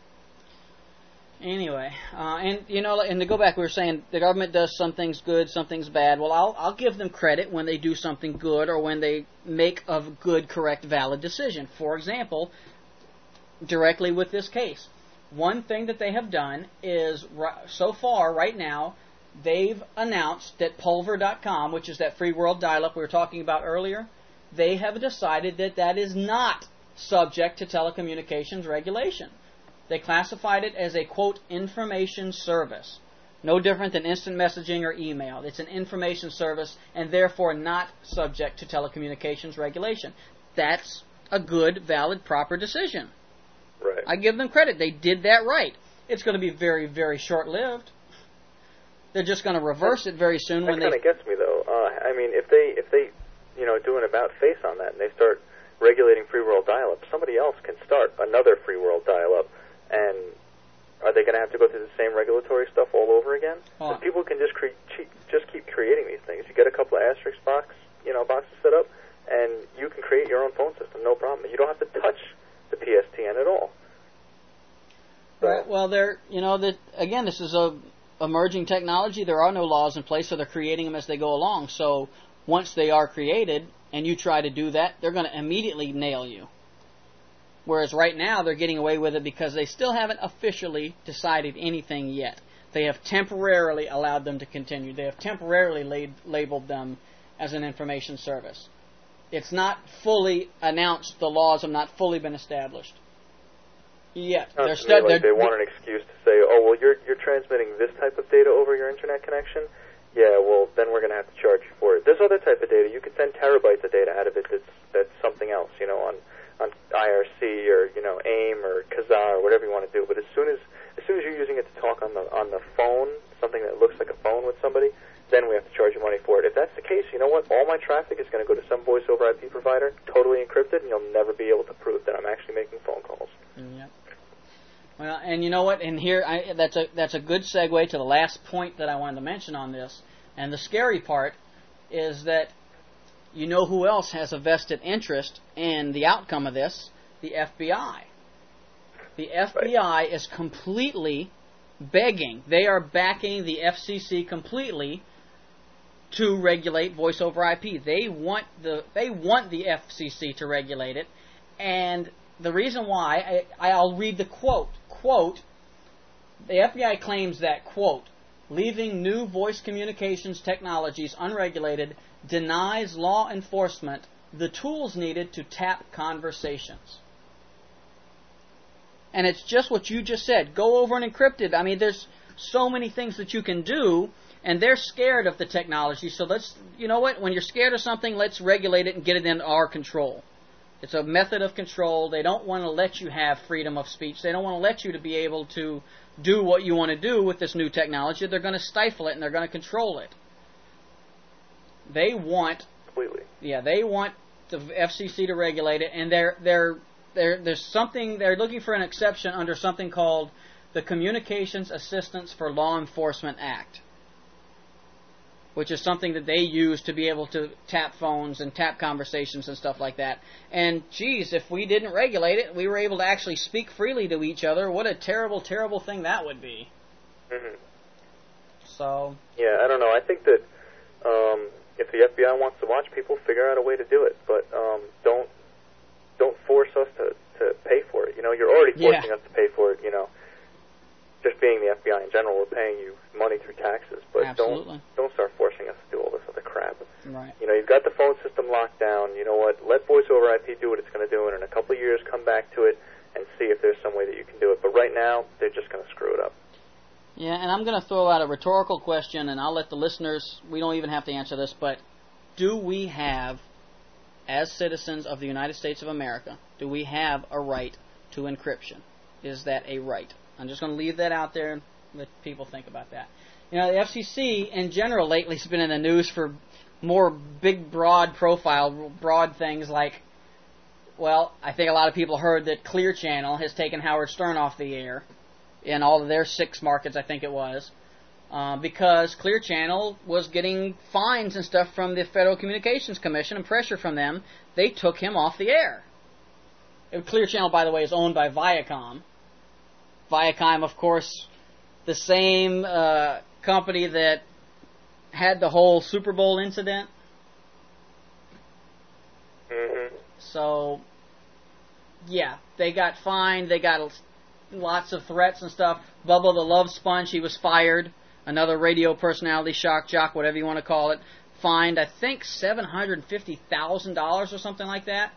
Anyway, uh, and you know, and to go back, we were saying the government does some things good, some things bad. Well, I'll I'll give them credit when they do something good or when they make a good, correct, valid decision. For example, directly with this case, one thing that they have done is so far right now they've announced that Pulver dot com, which is that free world dial-up we were talking about earlier, they have decided that that is not subject to telecommunications regulation. They classified it as a, quote, information service. No different than instant messaging or email. It's an information service and therefore not subject to telecommunications regulation. That's a good, valid, proper decision. Right. I give them credit. They did that right. It's going to be very, very short-lived. They're just going to reverse it very soon That when kind they... of gets me, though. Uh, I mean, if they, if they, you know, do an about-face on that and they start regulating free world dial-up, somebody else can start another free world dial-up. And are they going to have to go through the same regulatory stuff all over again? Oh. Because people can just cre- che- just keep creating these things. You get a couple of asterisk box, you know, boxes set up, and you can create your own phone system, no problem. You don't have to touch the P S T N at all. So, Right. Well, they're, you know, that again, this is a emerging technology. There are no laws in place, so they're creating them as they go along. So once they are created and you try to do that, they're going to immediately nail you. Whereas right now they're getting away with it because they still haven't officially decided anything yet. They have temporarily allowed them to continue. They have temporarily lab- labeled them as an information service. It's not fully announced. The laws have not fully been established yet. sounds They're to stu- me like they're- they want an excuse to say, oh, well, you're you're transmitting this type of data over your internet connection. Yeah, well, then we're going to have to charge you for it. This other type of data, you could send terabytes of data out of it. That's that's something else, you know, on on I R C or you know AIM or Kazaa or whatever you want to do. But as soon as as soon as you're using it to talk on the on the phone, something that looks like a phone with somebody, then we have to charge you money for it. If that's the case, you know what? All my traffic is going to go to some voice over I P provider, totally encrypted, and you'll never be able to prove that I'm actually making phone calls. Yep. Well, and you know what? And here, I, that's a that's a good segue to the last point that I wanted to mention on this. And the scary part is that you know who else has a vested interest in the outcome of this? The F B I. The F B I right. is completely begging. They are backing the F C C completely to regulate voice over I P. They want the they want the F C C to regulate it, and the reason why I, I'll read the quote. Quote, the F B I claims that, quote, leaving new voice communications technologies unregulated denies law enforcement the tools needed to tap conversations. And it's just what you just said. Go over and encrypt it. I mean, there's so many things that you can do, and they're scared of the technology. So let's, you know what, when you're scared of something, let's regulate it and get it in our control. It's a method of control. They don't want to let you have freedom of speech. They don't want to let you to be able to do what you want to do with this new technology. They're going to stifle it and they're going to control it. They want, completely. Yeah, they want the F C C to regulate it, and they're they're they're there's something they're looking for an exception under something called the Communications Assistance for Law Enforcement Act, which is something that they use to be able to tap phones and tap conversations and stuff like that. And, geez, if we didn't regulate it, we were able to actually speak freely to each other, what a terrible, terrible thing that would be. Mm-hmm. So... Yeah, I don't know. I think that um, if the F B I wants to watch people, figure out a way to do it. But um, don't don't force us to, to pay for it. You know, you're already forcing yeah. us to pay for it, you know. Just being the F B I in general, we're paying you money through taxes, but Absolutely. don't don't start forcing us to do all this other crap. Right. You know, you've got the phone system locked down. You know what? Let voice over I P do what it's going to do, and in a couple of years, come back to it and see if there's some way that you can do it. But right now, they're just going to screw it up. Yeah, and I'm going to throw out a rhetorical question, and I'll let the listeners, we don't even have to answer this, but do we have, as citizens of the United States of America, do we have a right to encryption? Is that a right? I'm just going to leave that out there and let people think about that. You know, the F C C in general lately has been in the news for more big, broad profile, broad things like, well, I think a lot of people heard that Clear Channel has taken Howard Stern off the air in all of their six markets, I think it was, uh, because Clear Channel was getting fines and stuff from the Federal Communications Commission and pressure from them. They took him off the air. Clear Channel, by the way, is owned by Viacom. Viacom, of course, the same uh, company that had the whole Super Bowl incident. Mm-hmm. So, yeah, they got fined. They got lots of threats and stuff. Bubba the Love Sponge, he was fired. Another radio personality, shock jock, whatever you want to call it, fined, I think, seven hundred fifty thousand dollars or something like that.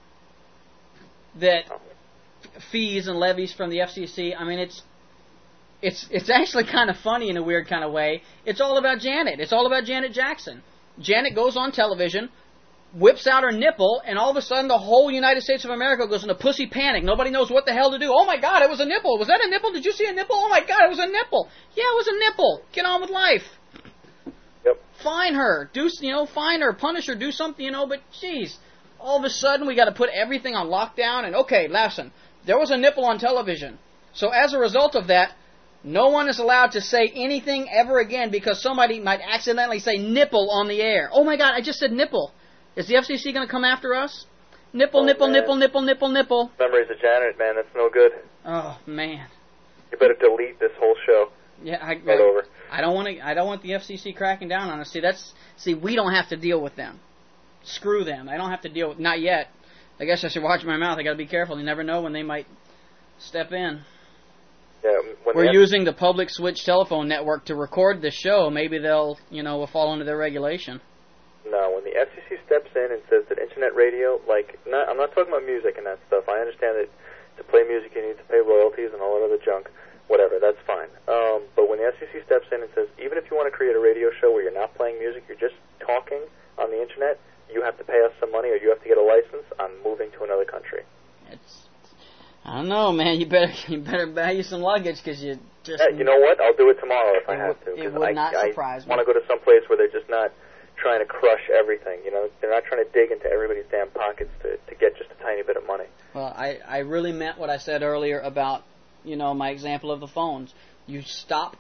That fees and levies from the F C C. I mean, it's it's it's actually kind of funny in a weird kind of way. It's all about Janet. It's all about Janet Jackson. Janet goes on television, whips out her nipple, and all of a sudden the whole United States of America goes into pussy panic. Nobody knows what the hell to do. Oh my God, it was a nipple. Was that a nipple? Did you see a nipple? Oh my God, it was a nipple. Yeah, it was a nipple. Get on with life. Yep. Fine her. Do you know? Fine her. Punish her. Do something. You know. But geez, all of a sudden we got to put everything on lockdown. And okay, listen, there was a nipple on television. So as a result of that, no one is allowed to say anything ever again because somebody might accidentally say nipple on the air. Oh my God, I just said nipple. Is the F C C going to come after us? Nipple, oh, nipple, man. nipple, nipple, nipple, nipple. Memories of Janet, man, that's no good. Oh man. You better delete this whole show. Yeah, I, Right I, over. I don't want to. I don't want the F C C cracking down on us. See, that's see, we don't have to deal with them. Screw them. I don't have to deal with. Not yet. I guess I should watch my mouth. I got to be careful. You never know when they might step in. Yeah, when We're the using the public switch telephone network to record the show. Maybe they'll, you know, will fall under their regulation. No, when the F C C steps in and says that internet radio, like, not, I'm not talking about music and that stuff. I understand that to play music you need to pay royalties and all that other junk. Whatever, that's fine. Um, but when the F C C steps in and says, even if you want to create a radio show where you're not playing music, you're just talking on the internet, you have to pay us some money or you have to get a license, I'm moving to another country. It's, I don't know, man. You better you better buy you some luggage because you just. Yeah, you know what? I'll do it tomorrow if I it have to. would, it would I, not I surprise me. want to go to some place where they're just not trying to crush everything. You know, they're not trying to dig into everybody's damn pockets to, to get just a tiny bit of money. Well, I, I really meant what I said earlier about you know, my example of the phones. You stop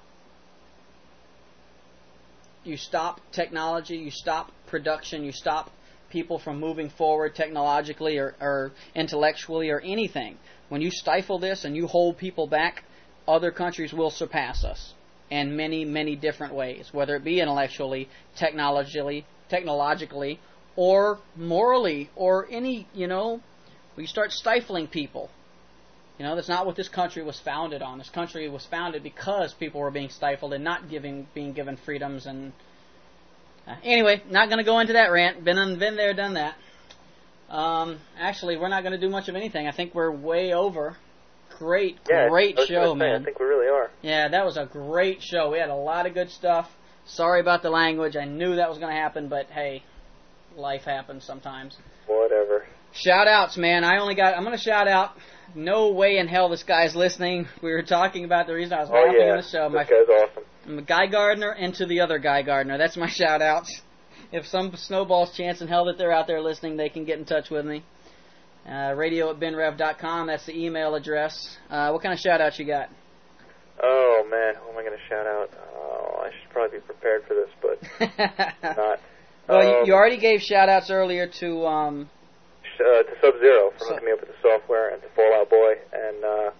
you stop technology, you stop production, you stop people from moving forward technologically or, or intellectually or anything. When you stifle this and you hold people back, other countries will surpass us in many, many different ways, whether it be intellectually, technologically, technologically, or morally, or any, you know, we start stifling people. You know, that's not what this country was founded on. This country was founded because people were being stifled and not giving, being given freedoms. And uh, anyway, not going to go into that rant. Been been there, done that. Um, actually, we're not going to do much of anything. I think we're way over. Great, yeah, great show, say, man. I think we really are. Yeah, that was a great show. We had a lot of good stuff. Sorry about the language. I knew that was going to happen, but hey, life happens sometimes. Whatever. Shout outs, man. I only got. I'm going to shout out. No way in hell this guy's listening. We were talking about the reason I was oh, laughing yeah. on the show. This My, guy's awesome. I'm a Guy Gardner and to the other Guy Gardner. That's my shout outs. If some snowball's chance in hell that they're out there listening, they can get in touch with me. Uh, radio at ben rev dot com. That's the email address. Uh, what kind of shout outs you got? Oh, man. Who am I going to shout out? Oh, I should probably be prepared for this, but not. Well, um, you, you already gave shout outs earlier to... Um, Uh, to Sub-Zero for so, hooking me up with the software, and to Fallout Boy, and uh,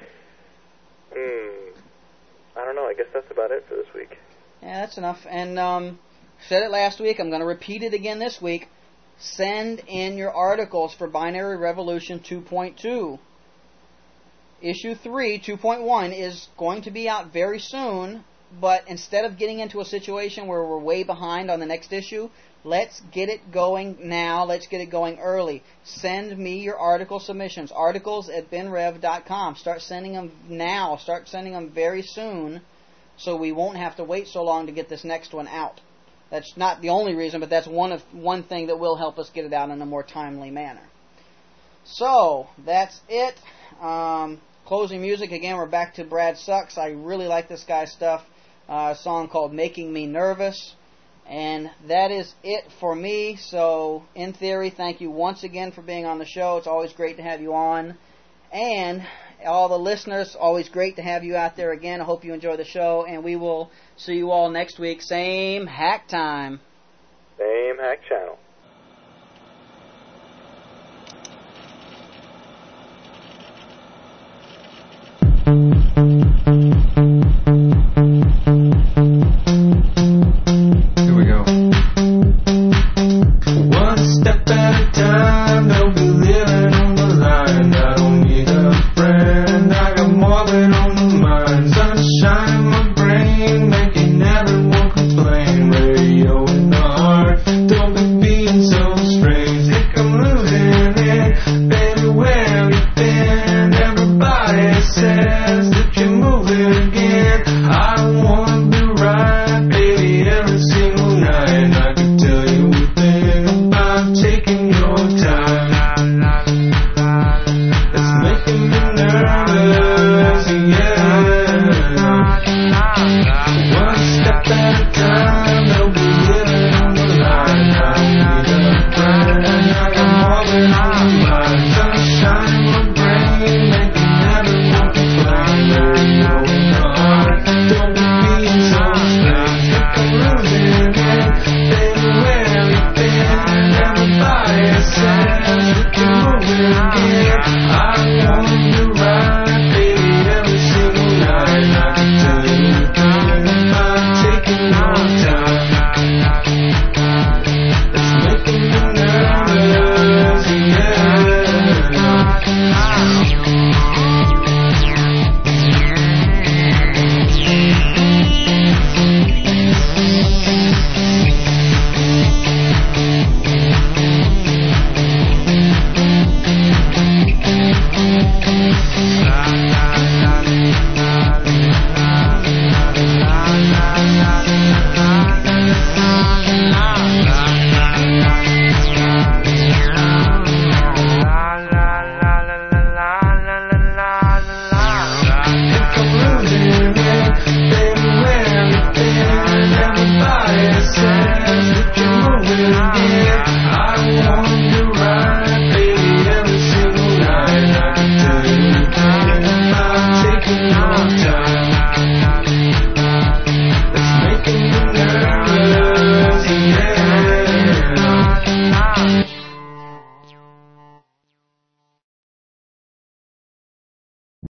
hmm, I don't know. I guess that's about it for this week. Yeah, that's enough. And um, said it last week. I'm going to repeat it again this week. Send in your articles for Binary Revolution two point two. Issue three, two point one, is going to be out very soon, but instead of getting into a situation where we're way behind on the next issue, let's get it going now. Let's get it going early. Send me your article submissions. Articles at ben rev dot com. Start sending them now. Start sending them very soon so we won't have to wait so long to get this next one out. That's not the only reason, but that's one of one thing that will help us get it out in a more timely manner. So, that's it. Um, closing music. Again, we're back to Brad Sucks. I really like this guy's stuff. Uh, a song called Making Me Nervous. And that is it for me. So, in theory, thank you once again for being on the show. It's always great to have you on. And all the listeners, always great to have you out there again. I hope you enjoy the show. And we will see you all next week. Same hack time. Same hack channel.